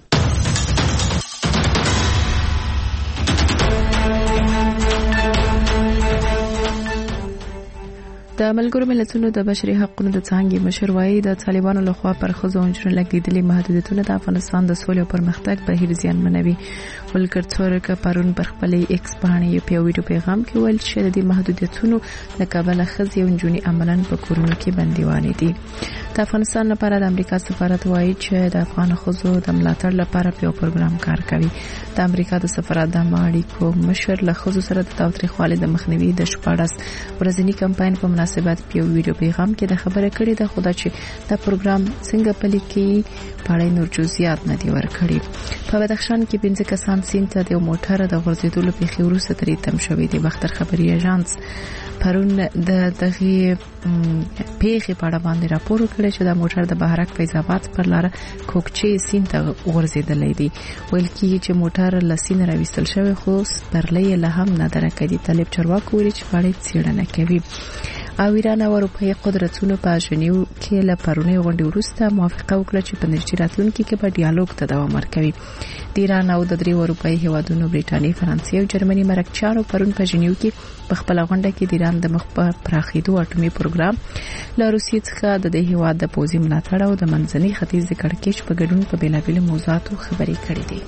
د ملګرو ملتونو د بشري حقوقو د څانګې مشر وایي د طالبانو لخوا پر ښځو او نجونو لګیدلي محدودیتونه د افغانستان د سولې او پرمختګ بهیر زیانمنوي. ولکر څورکه پرون پر خپلې ایکس باندې په ویډیو پیغام کې ویل چې د محدودیتونو له کبله ښځې او نجونې عملاً په کورونو کې بندیوانې دي. د افغانستان لپاره د امریکا سفارت وایي چې د افغان ښځو د ملاتړ لپاره په پروګرام کار کوي. د امریکا د سفارت د اړیکو مشر له ښځو سره د تاوتریخوالي د مخنیوي د شپاړس ورځني کمپاین په مناسبت په ویډیو پیغام کې د خبره کړې ده، خو دا چې دا پروګرام څنګه پلي کیږي په اړه نور جزئیات نه دي ورکړي. په بدخشان کې پنځه کسان سیند ته د موټر د غورځېدلو پیښې وروسته ترې تم شوي دي. بختر خبري اژانس پرون د دغه پیښې په اړه باندې راپور وکړ چې دا موټر د بهرک فیض آباد پر لار کوکچې سیند ته غورځېدلی دی. ویل کېږي چې موټر له سیند راویستل شوی، خو سپرلی له هم نه درکه دي. طالب چارواکو ویلي چې په اړه څېړنه کوي. او ایران او اروپایي قدرتونو په ژنیو کې له پرونی غونډې وروسته موافقه وکړه چې په نږدې راتلونکي کې په ډیالوګ ته دوام ورکوي. د ایران او د درې اروپایي هیوادونو برېټانیا، فرانسې او جرمني مرکچیانو پرون په ژنیو کې په خپل غونډه کې د ایران د مخ په پراخېدو اټومي پروګرام له روسیې څخه د دې هیواد د پوځي ملاتړ او د منځني ختیځ د کړکېچ په ګډون په بیلابېلو موضوعاتو خبرې کړې دي.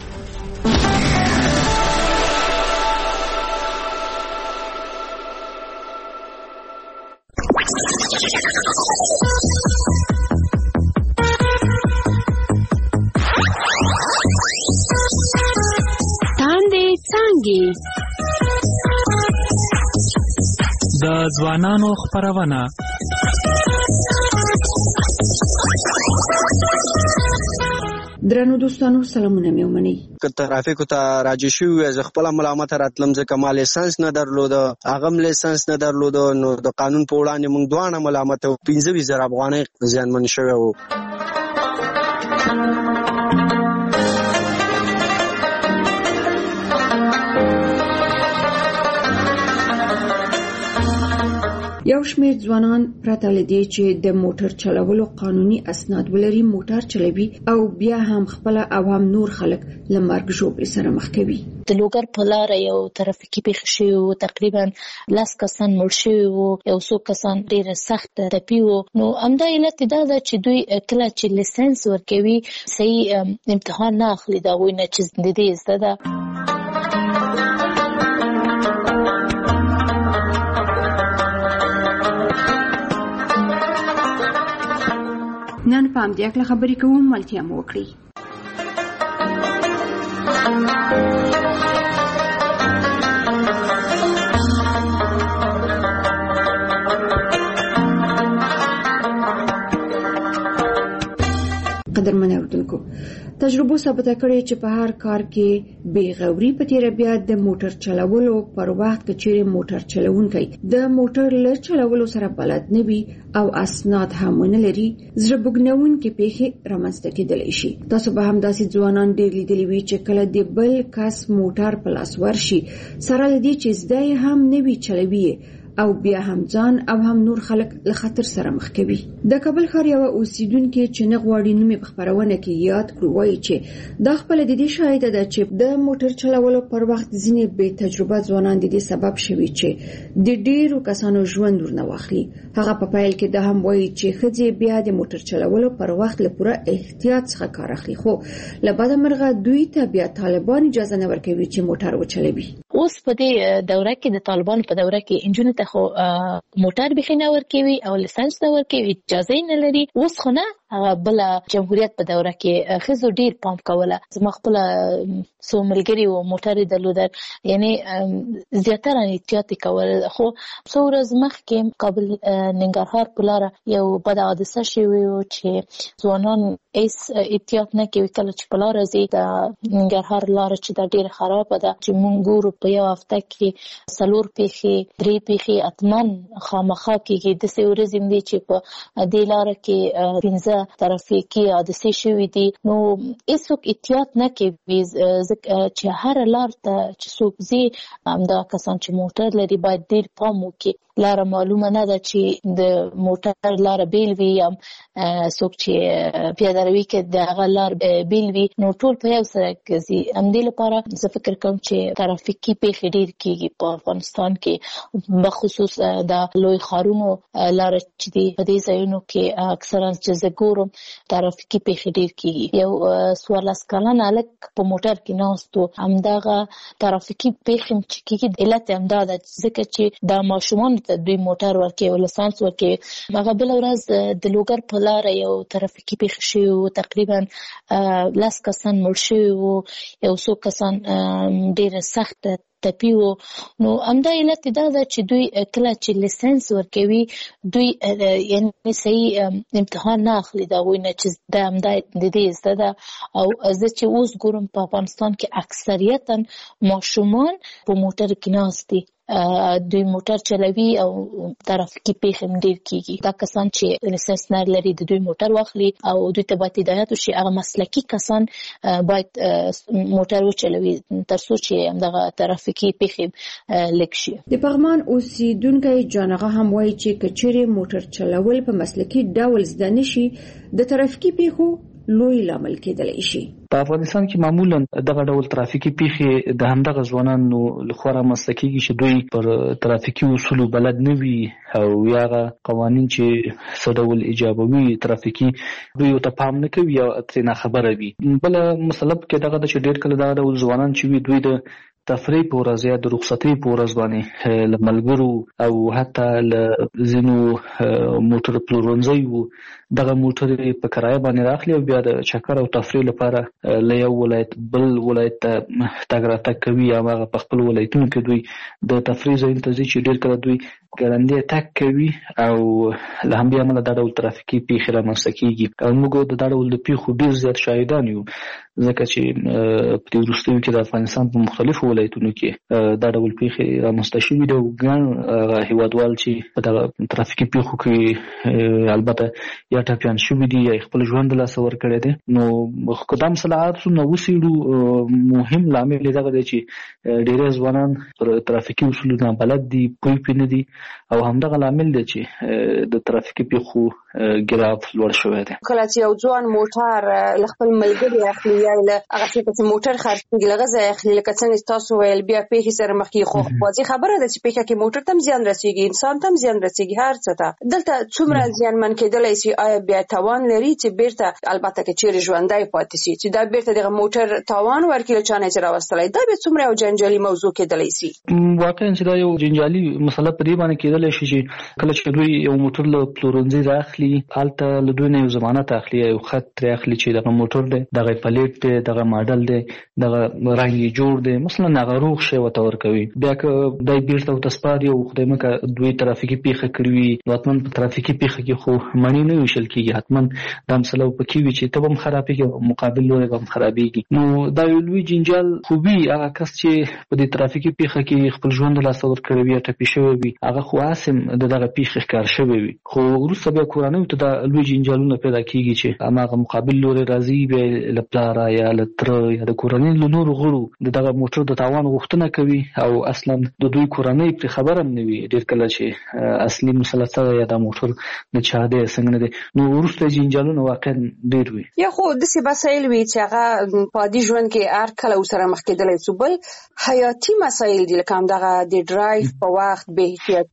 د ځوانانو خبرونه درنو دوستانو سلامونه مې ومنئ. که ترافیکو ته راجع شوي زه خپل ملامت راتلم ځکه ما لیسنس نه درلود، هغه لیسنس نه درلود، نو د قانون په وړاندې موږ دواړه ملامت او پنځه ویشت زره افغانۍ زیانمن شوي وو. یو شمېر ځوانان پرته له دې چې د موټر چلولو قانوني اسناد ولري موټر چلوي او بیا هم خپل او هم نور خلک له مرګ ژوبلې سره مخ کوي. د لوګر په لار یو ترافیکي پیښه شوې وه، تقریبا لس کسان مړ شوي وو، یو څو کسان ډېره سخت ټپي وو. نو همدا علت دا ده چې دوی کله چې لیسنس ورکوي صحیح امتحان نه اخلي د هغوی نه چې د دې زده ده. نن په همدې اړه خبرې کوم، ملتیا مو وکړئ. قدرمن اوردونکو، تجربو ثابته کړې چې په هر کار کې بې غوري په تیره بیا د موټر چلولو پر وخت کې چیرې موټر چلونکی د موټر له چلولو سره بلد نه وي او اسناد هم ونه لري، زړه بوږنونکې پیښې رامنځته کېدلی شي. تاسو به همداسې ځوانان ډېر لیدلي وي چې کله د بل کس موټر په لاس ورشي سره له دې چې زده یې هم نه وي چلوي او بیا هم ځان او هم نور خلک له خطر سره مخ کوي. د کابل ښار یو اوسیدونکو چې نه غواړي نوم په خبرونه کې یاد کړو وایي چې د خپل د دې شاهد ده چې د موټر چلولو پر وخت ځینې بې تجربه ځوانان د دې سبب شوي چې د ډیرو کسانو ژوند ورنه واخلي. هغه په پایل کې د هم وایي چې ښځې بیا د موټر چلولو پر وخت له پوره احتیاط څخه کار اخلي، خو له بده مرغه دوی ته بیا طالبان اجازه نه ورکوي چې موټر وچلوي. اوس په دې دوره کې د طالبان په دوره کې انجونو ته خو موټر بخې نه ورکوي او لیسنس نه ورکوي، اجازه نه لري. اوس خو نه، هغه بل جمهوریت په دوره کې ښځو ډیر پام کوله. زما خپل څو ملګري وو موټر درلودل، یعنی زیاتره احتیاط کول. خو څو ورځې مخکې کابل ننګرهار په لار یو بد حادثه شوې و چې ځوانان هیڅ احتیاط نه کوي. کله چې په لار ځي د ننګرهار لار چې دا ډیره خرابه ده چې مونږ ګورو په یو هفته کې څلور پیښې درې پیښې اتمن خامخا کېږي. داسې ورځې دي چې په دې لاره کې پنځه ترافیکي حادثې شوې دي. نو هیڅوک احتیاط نه کوي چې هر لار ته چې څوک ځي همدا کسان چې موټر لري باید ډېر پام وکړي. لار معلومه نه ده چې د موټر لار بیل وي یا څوک چې پیاده روي کې د هغه لار بیل وي نو ټول په یو سره ګرځي. همدې لپاره زه فکر کوم چې ترافیکي پیښې ډېر کیږي په افغانستان کې، بخصوص د لوی ښارونو لار چې دي په دې ځایونو کې اکثرا چې زه ګورم ترافیکي پیښې ډېر کیږي. یو څوارلس کلن هلک په موټر کې ناست و، همدغه ترافیکي پیښې چې کیږي علت همدا ده ځکه چې د ماشومانو ته دوی موټر ورکوي او لایسنس ورکوي. هغه بله ورځ د لوګر په لاره یو ترافیکي پیښه شوې وه، تقریبا لس کسان مړ شوي وو، یو څو کسان ډېر سخت ټپي وو. نو همدا علت دا ده چې دوی کله چې لایسنس ورکوي دوی یعنې صحیح امتحان نه اخلي د هغوی نه چې دا همدا د دې زده ده. او زه چې اوس ګورم په افغانستان کې اکثریتا ماشومان په موټر کې ناست دي، دوی موټر چلوي او ترافیکي پیښې هم ډېر کیږي. دا کسان چې لایسنس نه لري د دوی موټر واخلي او دوی ته باید هدایت وشي هغه مسلکي کسان باید موټر وچلوي تر څو چې همدغه ترافیکي پیښې لږ شي. د پغمان اوسیدونکی جانغه هم وایي چې که چیرې موټر چلول په مسلکي ډول زده نشي د ترافیکي پیښو لوی لامل کېدلی شي. په افغانستان کې معمولا دغه ډول ترافیکي پیښې د همدغه ځوانانو لخوا رامنځته کېږي چې دوی پر ترافیکي اصولو بلد نه وي او یا هغه قوانین چې څه ډول ایجابوي ترافیکي دوی ورته پام نه کوي یا ترې ناخبره وي. بله مسله پکې دغه ده چې ډېر کله دغه ډول ځوانان چې وي دوی د تفریح په ورځ یا د رخصتۍ په ورځ باندې له ملګرو او حتی له ځینو موټر پلورنځیو دغه موټر په کرایه باندې راخلي او بیا د چکر او تفریح لپاره له یو ولایت بل ولایت ته تګ راتګ کوي یا هغه په خپل ولایتونو کې دوی د تفریح ځایونو ته ځي چې ډېر کله دوی ګړندی تګ کوي او له همدې امله دا ډول ترافیکي پیښې رامنځته کېږي. او موږ د دا ډول د پیښو ډېر زیات شاهدان یو ځکه چې په دې وروستیو کې د افغانستان په مختلفو ولایتونو کې دا ډول پیښې رامنځته شوي دي او ګڼ هیوادوال چې په دغه ترافیکي پیښو کې البته یا ټپیان شوي دي یا خپل ژوند له لاسه ورکړی دی. نو که دا مسله هر څومره وڅېړو مهم لامل یې دغه دی چې ډېری ځوانان پر ترافیکي اصولو نه بلد دي، پوه پرې نه دي او همدغه لامل دی چې د ترافیکي پیښو ګراف لوړ شوی دی. کله چې یو ځوان موټر له خپل ملګري اخلي یا له هغه څه چې موټر خرڅېږي له هغه ځایه اخلي لکه څنګه چې تاسو ویل بیا پیښې سره مخ کېږي، خو واضح خبره ده چې پیښه کې موټر ته هم زیان رسېږي، انسان ته هم زیان رسېږي، هر څه ته. دلته څومره زیانمن کېدلی شي؟ آیا بیا توان لري چې بیرته البته که چیرې ژوندی پاتې شي چې دا بیرته دغه موټر توان ورکړي له چا نه چې راوستلی؟ دا بیا څومره یو جنجالي موضوع کېدلی شي؟ واقعا چې دا یو جنجالي مسله په دې باندې کېدلی شي چې کله چې دوی یو موټر له پلورنځي راخلي هلته له دوی نه یو ضمانت اخلي، یو خط ترې اخلي چې دغه موټر دی، دغه پلیټ دی، دغه ماډل دی، دغه رنګ یې جوړ دی، مثلا هغه روغ شی ورته ورکوي. بیا که دی بیرته ورته سپاري او خدای مکړه دوی ترافیکي پیښه کړې وي نو حتما په ترافیکي پیښه کې خو مڼې نه ویشل کېږي، حتما دا مسله پکې وي چې ته به هم خرابېږي او مقابل لوری به هم خرابېږي. نو دا یو لوی جنجال خو وي. هغه کس چې په دې ترافیکي پیښه کې خپل ژوند له لاسه ورکړی وي یا ټپي شوی وي هغه خو عاصم د دغه پیښې ښکار شوی وي، خو وروسته بیا کورنیو ته دا لوی جنجالونه پیدا کېږي چې هماغه مقابل لوری راځي بیا له پلاره یا له تره یا د کورنۍ له نورو غړو د دغه موټر د تاوان غوښتنه کوي او اصلا د دوی کورنۍ پرې خبره هم نه وي ډېر کله چې اصلي مسله څه ده یا دا موټر د چا دی څنګه نه دی. نو وروسته جنجالونه واقعا ډېر وي. یا خو داسې مسایل وي چې هغه په عادي ژوند کې هر کله ورسره مخ کېدلی شو. بل حیاتي مسایل دي لکه همدغه د ډرایو په وخت بې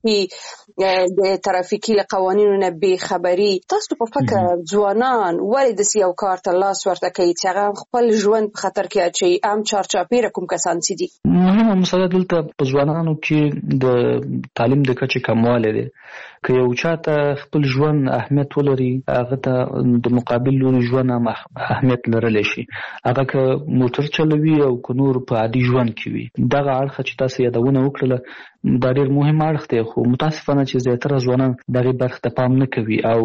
احتیاطي، د ترافیکي له قوانینو نه بېخبري. تاسو په فکر ځوانان ولې داسې یو کار ته لاس ورته کوي چې هغه خپل ژوند په خطر کې اچوي؟ عام چارچاپېره کوم کسان چې دي؟ مهمه مسله دلته په ځوانانو کې د تعلیم د کچې کموالی دی. که یو چاته خپل ژوند اهمیت ولري هغه ته د مقابل لوري ژوند هم اهمیت لرلی شي، هغه که موټر چلوي او که نور په عادي ژوند کې وي. دغه اړخه چې تاسو یادونه وکړله دا ډېر مهم اړخ دی، خو متاسفانه چې زیاتره ځوانان دغې برخې ته پام نه کوي او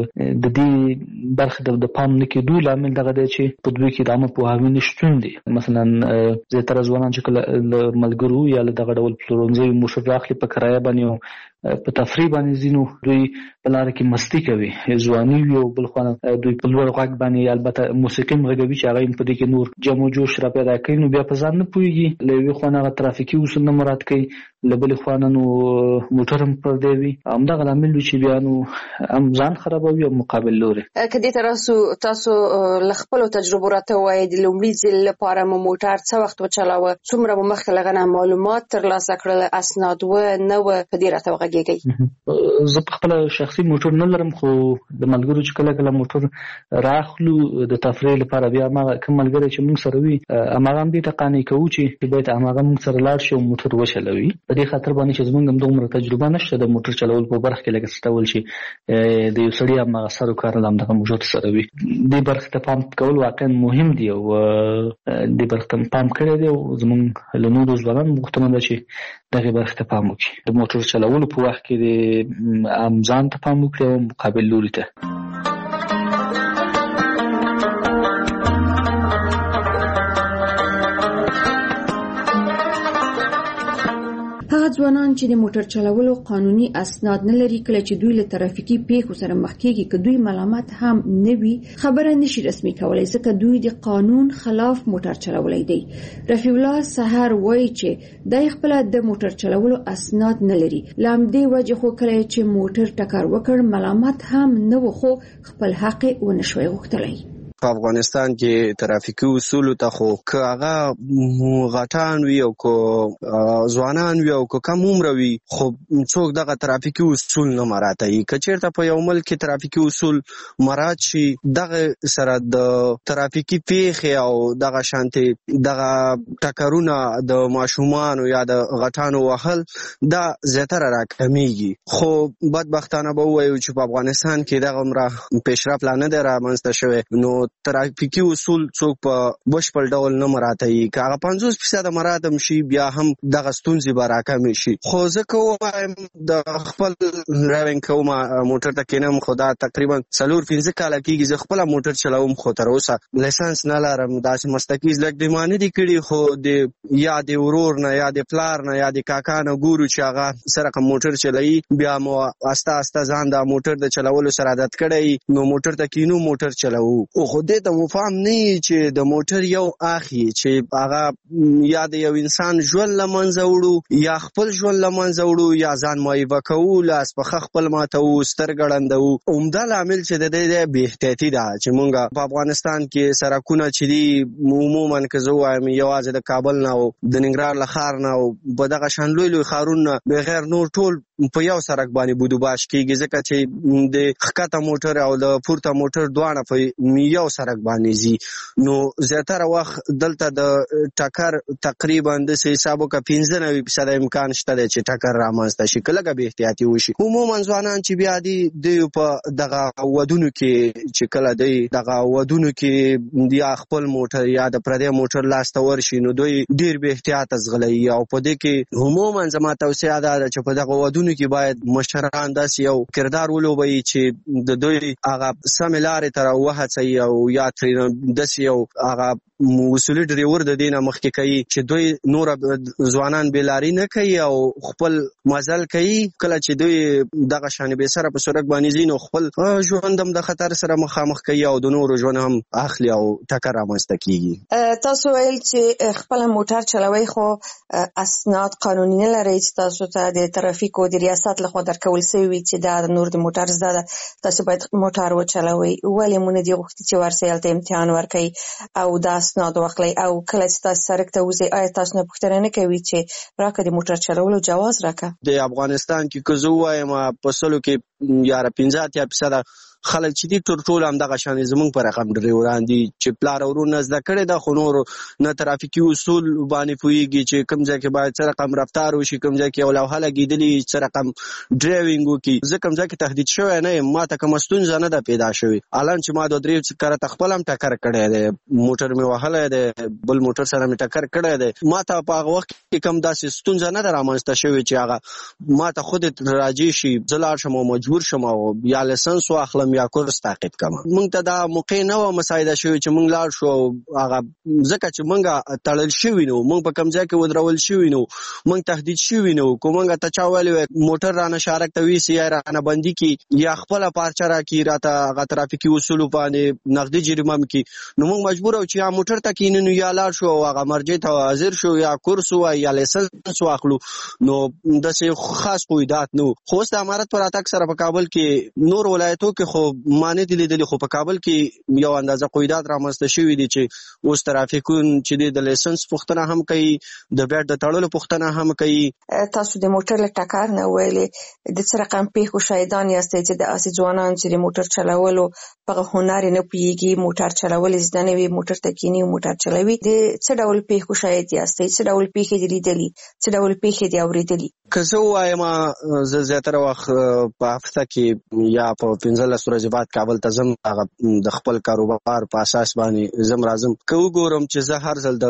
د دې برخې د پام نه کېدو لامل دغه دی چې په دوی کې د عامه پوهاوي نشتون دی. مثلا زیاتره ځوانان چې کله له ملګرو یا له دغه ډول پلورنځیو موټر راخلي په کرایه باندې په تفریح باندې ځي نو دوی په لاره کې مستي کوي، ځواني وي او بل خوا دوی په لوړ غږ باندې البته موسیقي هم غږوي چې هغه په دې کې نور جم و جوش را پیدا کوي. نو بیا په ځان نه پوهېږي، له یوې خوا هغه ترافیکي اصول نه مراعات کوي، لبل خوانو موټرم پر دی وي همدغه عامل چې بیا نو هم ځان خرابوي او مقابل لوري. کدي تاسو تاسو لخپل تجربه راته وایي د لومړي ځل لپاره مو موټر څه وخت وچلاوه څومره مخکې لغنه معلومات ترلاسه کړل اسناد و نو په دې راته وغږیږي. زه په خپل شخصي موټر نه لرم خو د ملګرو چې کله کله موټر راخلو د تفریح لپاره بیا ما کوم ملګری چې موږ سره وي هغه هم دې ټاکنې کوو چې باید هغه موږ سره لاړ شي او موټر وچلوي. په دې خاطر باندې چې زموږ هم دومره تجربه نشته د موټر چلول په برخه کې لکه ستول شي د یو سړي هم سره کار لام دغه موټر سره وي. دې برخه ته پام کول واقعا مهم دی او دې برخه ته پام کړی دی او زموږ له نورو ځوانانو مختمن ده چې دغه برخه ته پام وکړي. د موټر چلولو په وخت کې د امزان ته پام وکړي او مقابل لوري ته. هغه ځوانان چې د موټر چلولو قانوني اسناد نه لري کله چې دوی له ترافیکي پیښو سره مخ کیږي که دوی ملامت هم نه وي خبره نشي رسمي کولای ځکه دوی د قانون خلاف موټر چلولای دي. رفیع الله سحر وایي چې د خپل د موټر چلولو اسناد نه لري لام دی وجه خو کله چې موټر ټکر وکړ ملامت هم نه و خو خپل حق ونشوي غوښتلای. په افغانستان کې ترافیکي اصول ته خو که هغه غټان وي او کو ځوانان وي او کو کم عمر وي خو څوک دغه ترافیکي اصول نه مراعاتوي. که چیرته په یو ملک کې ترافیکي اصول مراعات شي دغه سره د ترافیکي پیښې او دغه شانتي دغه ټکرونه د ماشومان یا د غټانو وهل دا زیاتره راکمیږي. خو بدبختانه به وایو چې په افغانستان کې دغه عمره پیشرفت نه دی رامنځته شوی نو ترافیکي اصول څوک په بشپړ ډول نه مراعاتوي. که هغه پنځوس فیصد مراعات شي بیا هم دغه ستونزې به راکمې شي. خو زه که ووایم د خپل ډرایوینګ کوم موټر ته کینم خو دا تقریبا څلور پنځه کاله کېږي زه خپله موټر چلوم خو تر اوسه لایسنس نه لرم. داسې مستقیز لږ د ما نه دي کړي خو د یا د ورور نه یا د پلار نه یا د کاکا نه ګورو چې هغه سره موټر چلوي بیا مو استه استه ځان د موټر د چلولو سره عادت کړی نو موټر ته کینو موټر چلوو. خو دې ته مفهوم نه چې د موټر یو اخی چې هغه یا د یو انسان ژوند لمنځه وړو یا خپل ژوند لمنځه وړو یا ځان مایوه کوو لاس په خپل ماتو سترګړندو. عمده لامل چې د دې بې احتیاطي ده چې مونږ په افغانستان کې سړکونه چې دي عموما که زه وایم یوازې د کابل نه او د ننګرهار له ښار نه او په دغه شان لوی لوی ښارونه بغیر نور ټول په یو سړک باندې بودوباش کېږي ځکه چې د ښکته موټر او د پورته موټر دواړه په یو سړک باندې ځي نو زیاتره وخت دلته د ټکر تقریبا د حسابو کا پنځه نوي فیصد امکان شته چې ټکر رامنځته شي کله به احتیاطي وشي. عموما ځوانان چې بیا دي د په دغه ودونو کې چې کله دی دغه ودونو کې یا خپل موټر یا د پردي موټر لاسته ورشي نو دوی ډیر به احتیاط زغلي او په دې کې عموما زما توصیه ده چې په دغه ودونو کې باید مشران داسې یو کردار ولوبوي چې د دوی هغه سمې لارې ته راوهڅوي او یا ترې داسې یو هغه اصولي ډریور د دې نه مخکې کوي چې دوی نور ځوانان بېلاري نه کوي او خپل مزل کوي. کله چې دوی دغه شانې بې سره په سړک باندې ځي نو خپل ژوند هم د خطر سره مخامخ کوي او د نورو ژوند هم اخلي او ټکر رامنځته کېږي. تاسو ویل چې خپل موټر چلوي خو اسناد قانوني نه لري چې تاسو ته د ترافیکو د ریاست لخوا درکول شوی چې دا نور د موټر زده تاسو باید موټر وچلوي ولې مونږ دې غوښتي چې ورسېل ته امتحان ورکړي او دا اسناد واخلي او کله چې تاسو سړک ته وځئ آیا تاسو نه پوښتنه نه کوي چې راکړه د موټر چلولو جواز راکړه؟ د افغانستان کې که زه وایم په سلو کې یاره پنځه اتیا فیصده خلک چې دي ټول ټول هم دغه شان زمونږ په رقم ډریوران دي چې پلار ورونه زده کړي ده خو نور نه ترافیکي اصول باندې پوهیږي چې کوم ځای کې باید څه رقم رفتار وشي کوم ځای کې یو لوحه لګېدلې څه رقم ډرایوینګ وکړي. زه کوم ځای کې تهدید شوی نه یم ما ته کومه ستونزه نه ده پیدا شوې الان چې ما دوه درې کره خپل هم ټکر کړی دی موټر مې وهلی دی بل موټر سره مې ټکر کړی دی ما ته په هغه وخت کې کوم داسې ستونزه نه ده رامنځته شوې چې هغه ما ته خود راجع شي زه لاړ شم او مجبور شم او یا لایسنس واخلم کم یا کورس تعقیب کم. موږ ته دا موقع نه و مساعده شوی چې موږ لاړ شو هغه ځکه چې موږ تړل شوی نو، موږ په کوم ځای کې ودرول شوی نو، موږ تهدید شوی نو. کومه ته چا ویل موټر رانه شارک ته وی سی رانه بندي کی یا خپل پارچه را کی راته هغه ترافیکي اصول باندې نقدي جریمه کی، نو موږ مجبور او چې یا موټر ته کینو یا لاړ شو هغه مرجع ته حاضر شو یا کورس و یا لایسنس واخلو. نو د څه خاص قواعد نو خو د امارت پر اتاک سره په کابل کې نور ولایتو کې خو معنی دي لیدل، خو په کابل کې یو اندازه قواعد رامنځته شوی دي چې اوس ترافیکون چې د لایسنس پوښتنه هم کوي، د بیټ د تړلو پوښتنه هم کوي. تاسو د موټر له ټکر نه ویلې د څه رقم پیښو شاهدان یاستئ چې د اسې ځوانان چې د موټر چلولو په هنر نه پوهیږي، موټر چلول زده نه وي، موټر تکینی موټر چلوي، د څه ډول پیښو شاهد یاستئ؟ څه ډول پیښې دي لیدلې؟ څه ډول پیښې دي اورېدلې؟ که زه وایم زه زیاتره وخت په هفته کې یا په پنځلس ورځې بعد کابل ته ځم، هغه د خپل کاروبار په اساس باندې زم راځم. که وګورم چې زه هر ځل د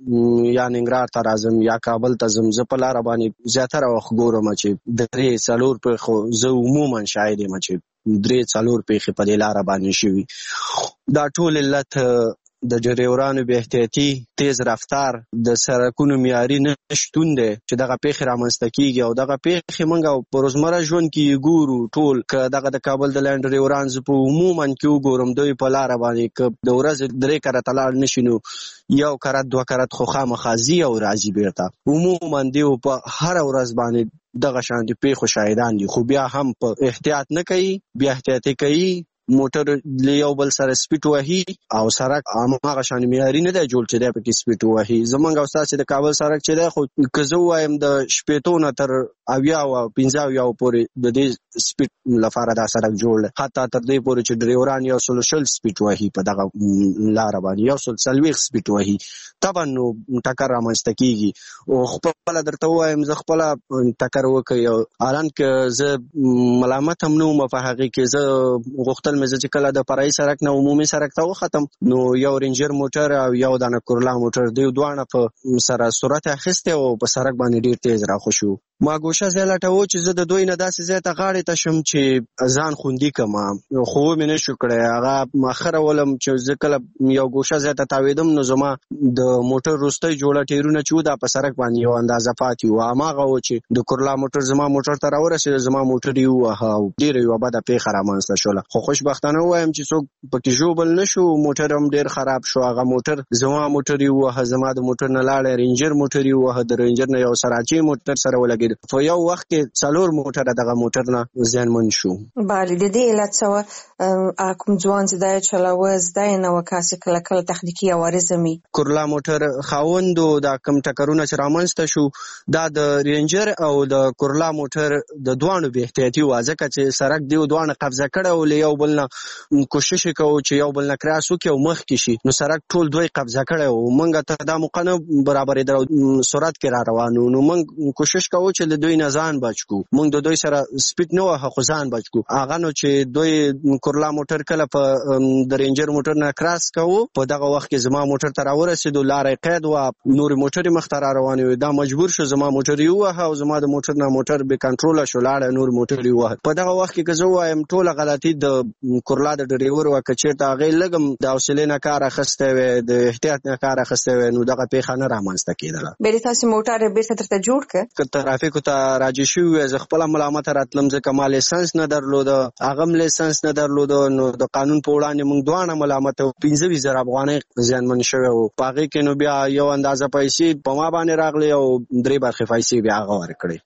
یا ننګرهار ته راځم یا کابل ته ځم، زه په لاره باندې زیاتره وخت ګورم چې درې څلور پیښې زه عموما شاهد یم چې درې څلور پیښې په دې لاره باندې شوي. دا ټول علت د ډریورانو بې احتیاطي، تیز رفتار، د سړکونو معیاري نشتون دی چې دغه پیښې رامنځته کیږي. او دغه پیښې موږ په روزمره ژوند کې ګورو ټول. که دغه د کابل د لینډ ډریوران زه په عموما کې وګورم، دوی په لاره باندې که د ورځې درې کرته لاړ نشي نو یو کرت دوه کرت خو خامخا ځي او راځي بیرته. عموما دوی په هره ورځ باندې دغه شان دي پیښو شاهدان دي، خو بیا هم په احتیاط نه کوي، بیا احتیاطي کوي، موټر یو بل سره سپیډ وهي او سړک هغه شان معیاري نه دی جوړ چې دی پکې سپیډ وهي. زمونږ او ستاسې د کابل سړک چې دی، خو که زه ووایم د شپېتو نه تر اویا او پنځه اویاو پورې د دې سپیډ لپاره دا سړک جوړ دی، حتی تر دې پورې چې ډریوران یو سل شل سپیډ وهي په دغه لاره باندې، یو سل څلوېښت سپیډ وهي. طبعا نو ټکر رامنځته کېږي. او خپله درته ووایم زه خپله ټکر وکړي، حالان که زه ملامت هم نه وم په هغې کې. زه غوښتل مې زه چې کله د فرعي سړک نه عمومي سړک ته وختم، نو یو رینجر موټر او یو دانه کورلا موټر دوی دواړه په سره سرعت اخیستی او په سړک باندې ډېر تیز راخوشو. ما ګوشه ځای لټوه چې زه د دوی نه داسې ځای ته غاړې ته شم چې ځان خوندي کړم، خو ومې نه شو کړی. هغه مؤخره ولم چې زه کله یو ګوشه ځای ته تاوېدم، نو زما د موټر وروستی جوړه ټیرونه چې وو دا په سړک باندې یو اندازه پاتې وو. هماغه و چې د کورلا موټر زما موټر ته راورسېد، زما موټر یې وواهه او ډېره یوه بده پیښه رامنځته شوله. خو خوشبختانه ووایم چې څوک پکې ژوبل نه شو، موټر هم ډېر خراب شو. هغه موټر زما موټر یې وواهه، زما د موټر نه لاړی رینجر موټر یې وواهه، د رینجر نه یو سراچی موټر سره ولګېد. په یو وخت کې څلور موټره دغه موټر نه زیانمن شو. بله، د دې علت څه وه؟ کوم ځوان چې دا یې چلاوه زده یې نه وه، کاسې کله کله تخنیکي عوارض هم وي. کورلا موټر خاوندو دا کوم ټکرونه چې رامنځته شو، دا د رینجر او د کورلا موټر د دواړو بې احتیاطي وه، ځکه چې سړک دوی دواړه قبضه کړی او له یو بل نه کوشش یې کوو چې یو بل نه کراس وکړي او مخکې شي. نو سړک ټول دوی قبضه کړی و، موږ ته دا موقع نه برابرېده، سرعت کې را روان وو. نو موږ کوشش کوو چې له دوی نه ځان بچ کو. موږ د دوی سره سپیډ نه وهه خو ځان بچ کو. هغه نو چې دوی کورلا موټر کله په د رینجر موټر نه کراس کوو، په دغه وخت کې زما موټر ته راورسېدو، لاره یې قید وه، نورې موټرې مخ ته را روانې وې. دا مجبور شو زما موټر یې ووهه او زما د موټر نه موټر بې کنټروله شو، لاړه نور موټر یې ووهه. په دغه وخت کې که زه ووایم ټوله غلطي د کورلا د ډریور وه. که چېرته هغې لږ هم د حوصلې نه کار اخیستی وی، د احتیاط نه کار اخیستی وی، نو دغه پیښه نه رامنځته کېدله. بیا دې تاسې موټر بېرته درته جوړ کړه؟ که ترافیکو ته راجع شوي وی، زه خپله ملامته راتلم، ځکه ما لیسنس نه درلوده، هغه هم لیسنس نه درلوده. نو د قانون په وړاندې موږ دواړه ملامت وو. پنځه ویشت زره افغانۍ زیانمن شوی وو. په هغې کې نو بیا یو اندازه پیسې په ما باندې راغلې او درې برخې پیسې بیا هغه ورکړې.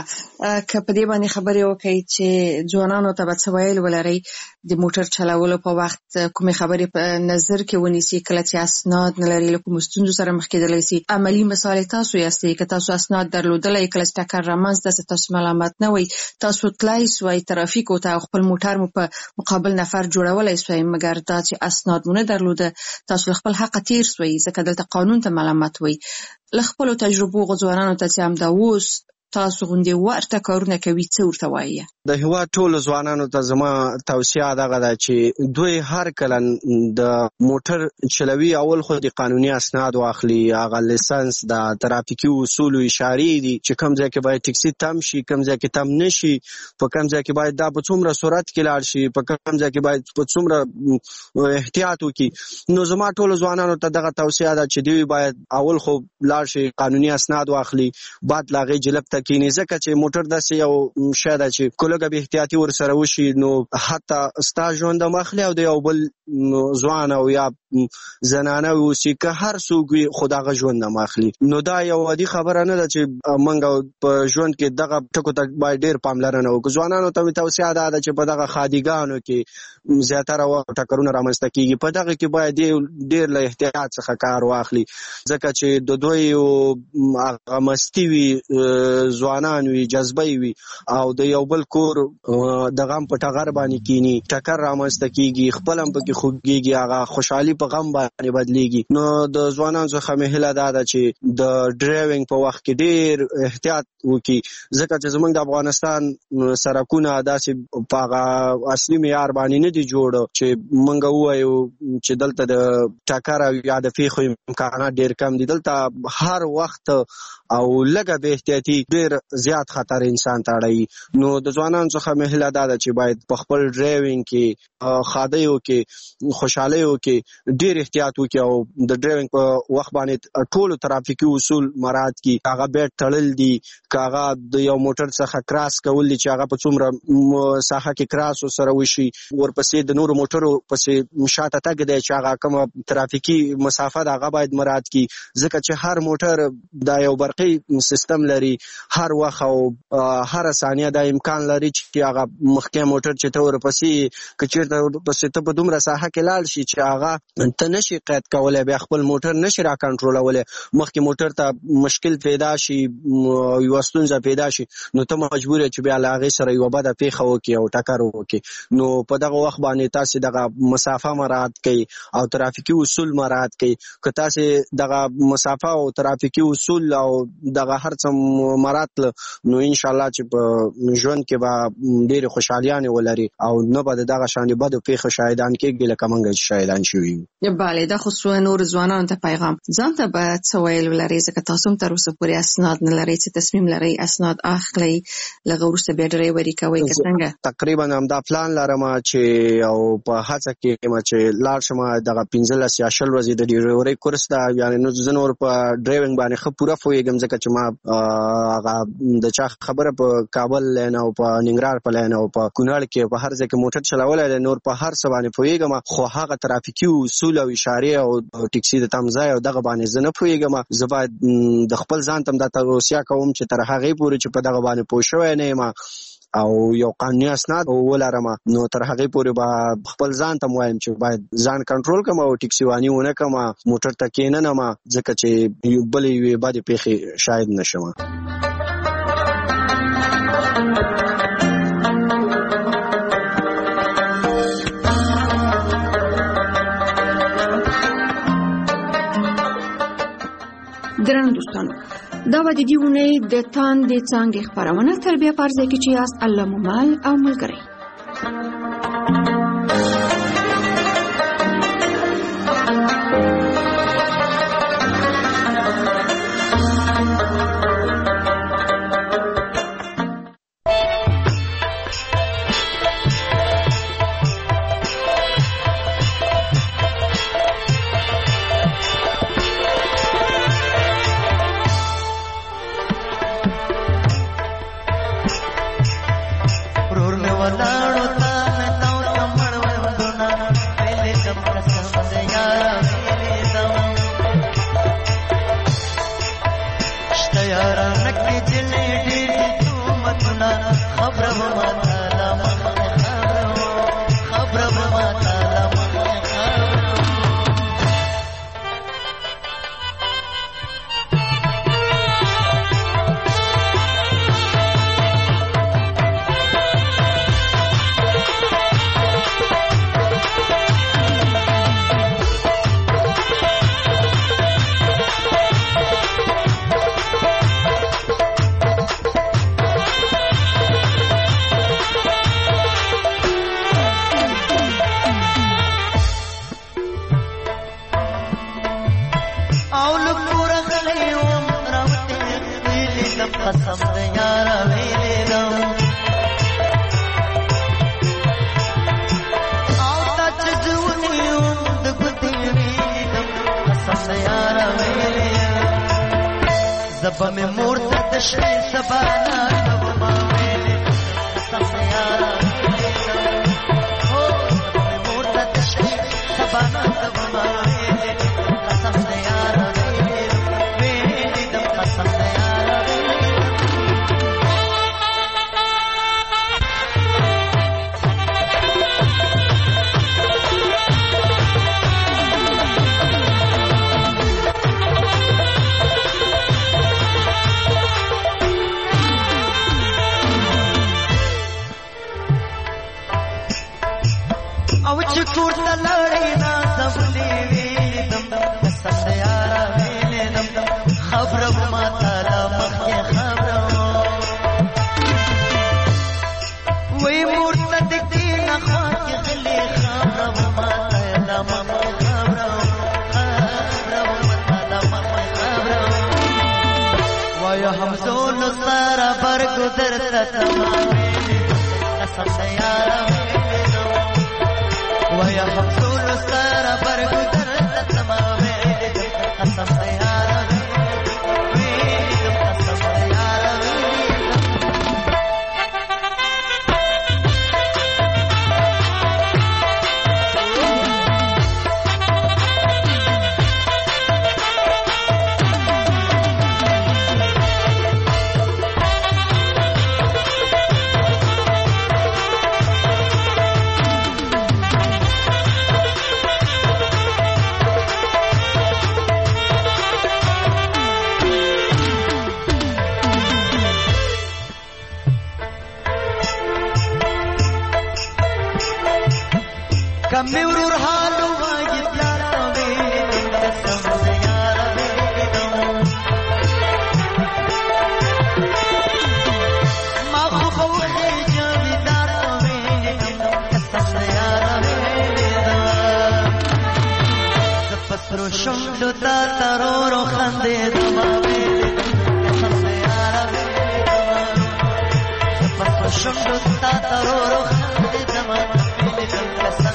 ښه، که په دې باندې خبرې وکړئ چې ځوانانو ته به څه ویل ولرئ د موټر چلولو په وخت، کومې خبرې په نظر کې ونیسي کله چې اسناد نه لري، له کومو ستونزو سره مخ کېدلی سي؟ عملي مثال تاسو یاستئ، که تاسو اسناد درلودلی، کله چې ټکر رامنځته سي تاسو ملامت نه وئ، تاسو تلای سوئ ترافیکو ته او خپل موټر مو په مقابل نفر جوړولی سوئ، مګر دا چې اسناد مو نه درلوده تاسو خپل حق تیر سوئ، ځکه دلته قانون ته ملامت وئ. له خپلو تجربو غو ځوانانو ته چې همدا اوس تاسو غوندي ورته کارونه کوي څه ورته وایي؟ د هیواد ټولو ځوانانو ته زما توصیه دغه ده چې دوی هر کله د موټر چلوي اول خو د قانوني اسناد واخلي، هغه لیسنس د ترافیکي اصول او اشارې دي چې کوم ځای کې باید ټکسي تم شي، کوم ځای کې تم نشي، په کوم ځای کې باید دا په څومره سرعت کې لاړ شي، په کوم ځای کې باید په څومره احتیاط وکړي. نو زما ټولو ځوانانو ته دغه توصیه ده چې دوی باید اول خو لاړ شي قانوني اسناد واخلي، بعد لاغې جلب ته کینی، ځکه چې موټر داسې یو شی ده چې کولګه به احتیاطي ورسره وشي نو حتی ستا ژوند هم اخلي او د یو بل ځوان او یا زنانه اوسي که هر څوک وي خو دغه ژوند هم اخلي. نو دا یو عادي خبره نه ده چې موږ په ژوند کې دغه ټکو ته باید ډېر پاملرنه وکړو. ځوانانو ته مې توصیه دا ده چې په دغه خادیګانو کې زیاتره وخت ټکرونه رامنځته کېږي، په دغه کې باید ډېر له احتیاط څخه کار واخلي، ځکه چې د دوی هغه مستي وي، ځوانان وي، جذبه وي او د یو بل کور د غم په ټغر باندې کینی، ټکر رامنځته کېږي، خپل هم پکې خوږېږي، هغه خوشحالي په غم باندې بدلیږي. نو د ځوانانو څخه مې هیله دا ده چې د ډرایوینګ په وخت کې ډېر احتیاط وکړي، ځکه چې زموږ د افغانستان سړکونه داسې په هغه اصلي معیار باندې نه دي جوړ چې موږ ووایو چې دلته د ټکر او یا د پیښو امکانات ډېر کم دي. دلته هر وخت او لږه بې احتیاطي ډېر زیات خطر انسان ته اړوي. نو د ځوانانو څخه مې هیله دا ده چې باید په خپل ډرایوینګ کې خادیو کې خوشحالیو کې ډېر احتیاط وکړي او د ډرایوینګ په وخت باندې ټولو ترافیکي اصول مراعات کړي. هغه بیټ تړل دي، که هغه د یو موټر څخه کراس کول دي چې هغه په څومره ساحه کې کراس ورسره وشي، ورپسې د نورو موټرو پسې شاته تګ دی چې هغه کومه ترافیکي مسافه ده هغه باید مراعات کړي، ځکه چې هر موټر دا یو برقي سیستم لري، هر وخت او هر ثانیه دا امکان لري چې هغه مخکې موټر چې ته ورپسې که چېرته ورپسې ته په دومره ساحه کې لاړ شي چې هغه ته نشي قید کولی، بیا خپل موټر نشي را کنټرولولی، مخکې موټر ته مشکل پیدا شي، یوه ستونزه پیدا شي، نو ته مجبور یې چې بیا له هغې سره یوه بده پیښه وکړي او ټکر وکړي. نو په دغه وخت باندې تاسې دغه مسافه مراعات کړئ او ترافیکي اصول مراعات کړئ. که تاسې دغه مسافه او ترافیکي اصول او دغه هر څه مراعات کړه نو انشاءالله چې په ژوند کې به ډېرې خوشحالیانې ولري او نه به د دغه شانې بدو پیښو شاهدان کېږي لکه موږ چې شاهدان شوي یو. بله، دا خو څو نور ځوانانو ته پیغام ځان ته به څه ویل ولرئ، ځکه تاسو هم تر اوسه پورې اسناد نه لرئ، څه تصمیم لرئ اسناد اخلئ، لږ وروسته بیا ډرایوري کوئ که څنګه؟ تقریبا همدا پلان لرم چې او په هڅه کې یم چې لاړ شم دغه پنځلس یا شل ورځې د ډرایورۍ کورس ده، یعنې نو زه نور په ډرایوینګ باندې ښه پوره پوهېږم، ځکه چې ما هغه د چا خبره په کابل لاین او په ننګرهار په لاین او په کونړ کې په هر ځای کې موټر چلولی دی، نور په هر څه باندې پوهېږم، خو هغه ترافیکي اصول او اشارې او ټکسي د تم ځای او دغه باندې زه نه پوهېږم. زه باید د خپل ځان ته هم دا توصیه کوم چې تر هغې پورې چې په دغه باندې پوه شوی نه یم او یو قانوني اسناد ولرم، نو تر هغې پورې به خپل ځان ته وایم چې باید ځان کنټرول کړم او ټکسیواني ونه کړم، موټر ته کښېننم، ځکه چې بلې یوې بدې پیښې شاید نه شم. ګرانو دوستانو، دا به د دې اونۍ د تاندې څانګې خپرونه تر بیا په هر ځای کې چې یاست الله مو مل او ملګری. قسم د یار ویلې دم او تا چې ځونیو د ګوتې ویلې دم قسم د یار ویلې زبا مې مور ته د شپې سبا نه کومه ویلې قسم د یار ویلې دم او زبا مې مور ته د شپې سبا نه کومه ویلې قسم د یار ویلې ویلې دم قسم د یار او چې کور ته لړې نه زولې ویلې دم قسم د یار ویلې دم خبره ما تعالی مخکې خبره وې مور ته د دې نه خوا کې غلې خبره ما تعالی مخکې خبره خبره ما تعالی مخکې خبره وای همزول سره برګدر ته تمامې قسم د یار ويا حصول سارة برقو درد تمامي قسم يارا ويدم قسم يارا کمی ورور حالو واجی پلاتا ویدم قسم دیارا ویدم ما خوب وخی جاوی دارتا ویدم قسم دیارا ویدم زپسرو شمدو تا ترورو خندیدم ویدم قسم دیارا ویدم زپسرو شمدو تا ترورو خندیدم ویدم قسم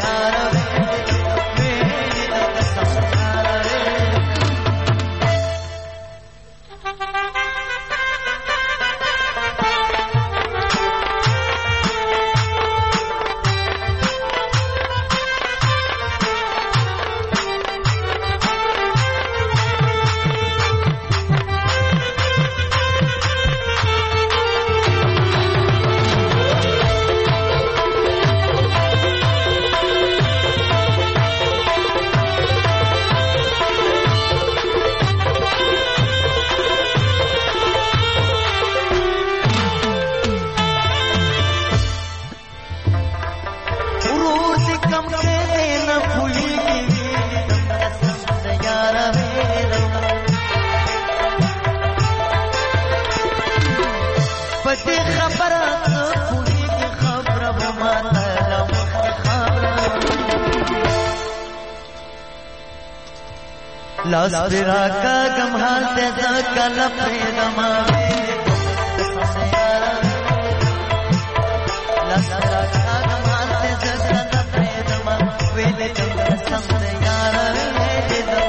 لاس پیرا کا گم حال تے کل پریدما لاس پیرا کا گم حال تے کل پریدما ویلے دم قسم دے یار ویلے دم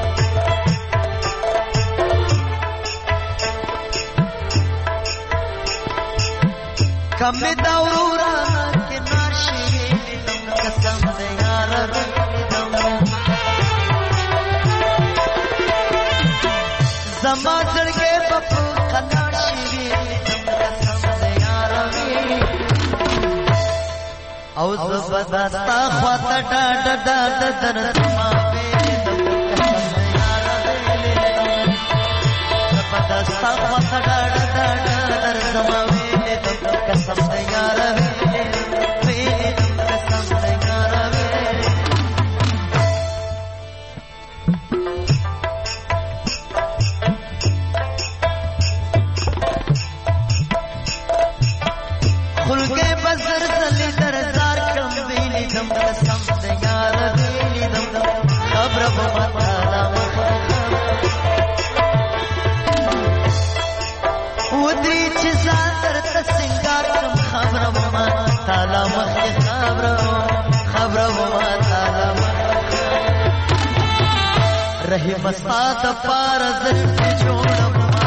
کم داورا کے ناشی دم قسم دے یار ویلے دم زما زړګې په خلاړ شي دم قسم دې یار وی او زبدا تا خواته ډاډ ډاډ درته ما وې دم قسم دې یار وی زبدا تا خواته ډاډ ډاډ درته ما وې دم قسم دې یار وی دم قسم دې یار وی خلقے بزر زلی درزار کم ویلی دم قسم دے یار ویلی دم رحم سات پار دل جوړم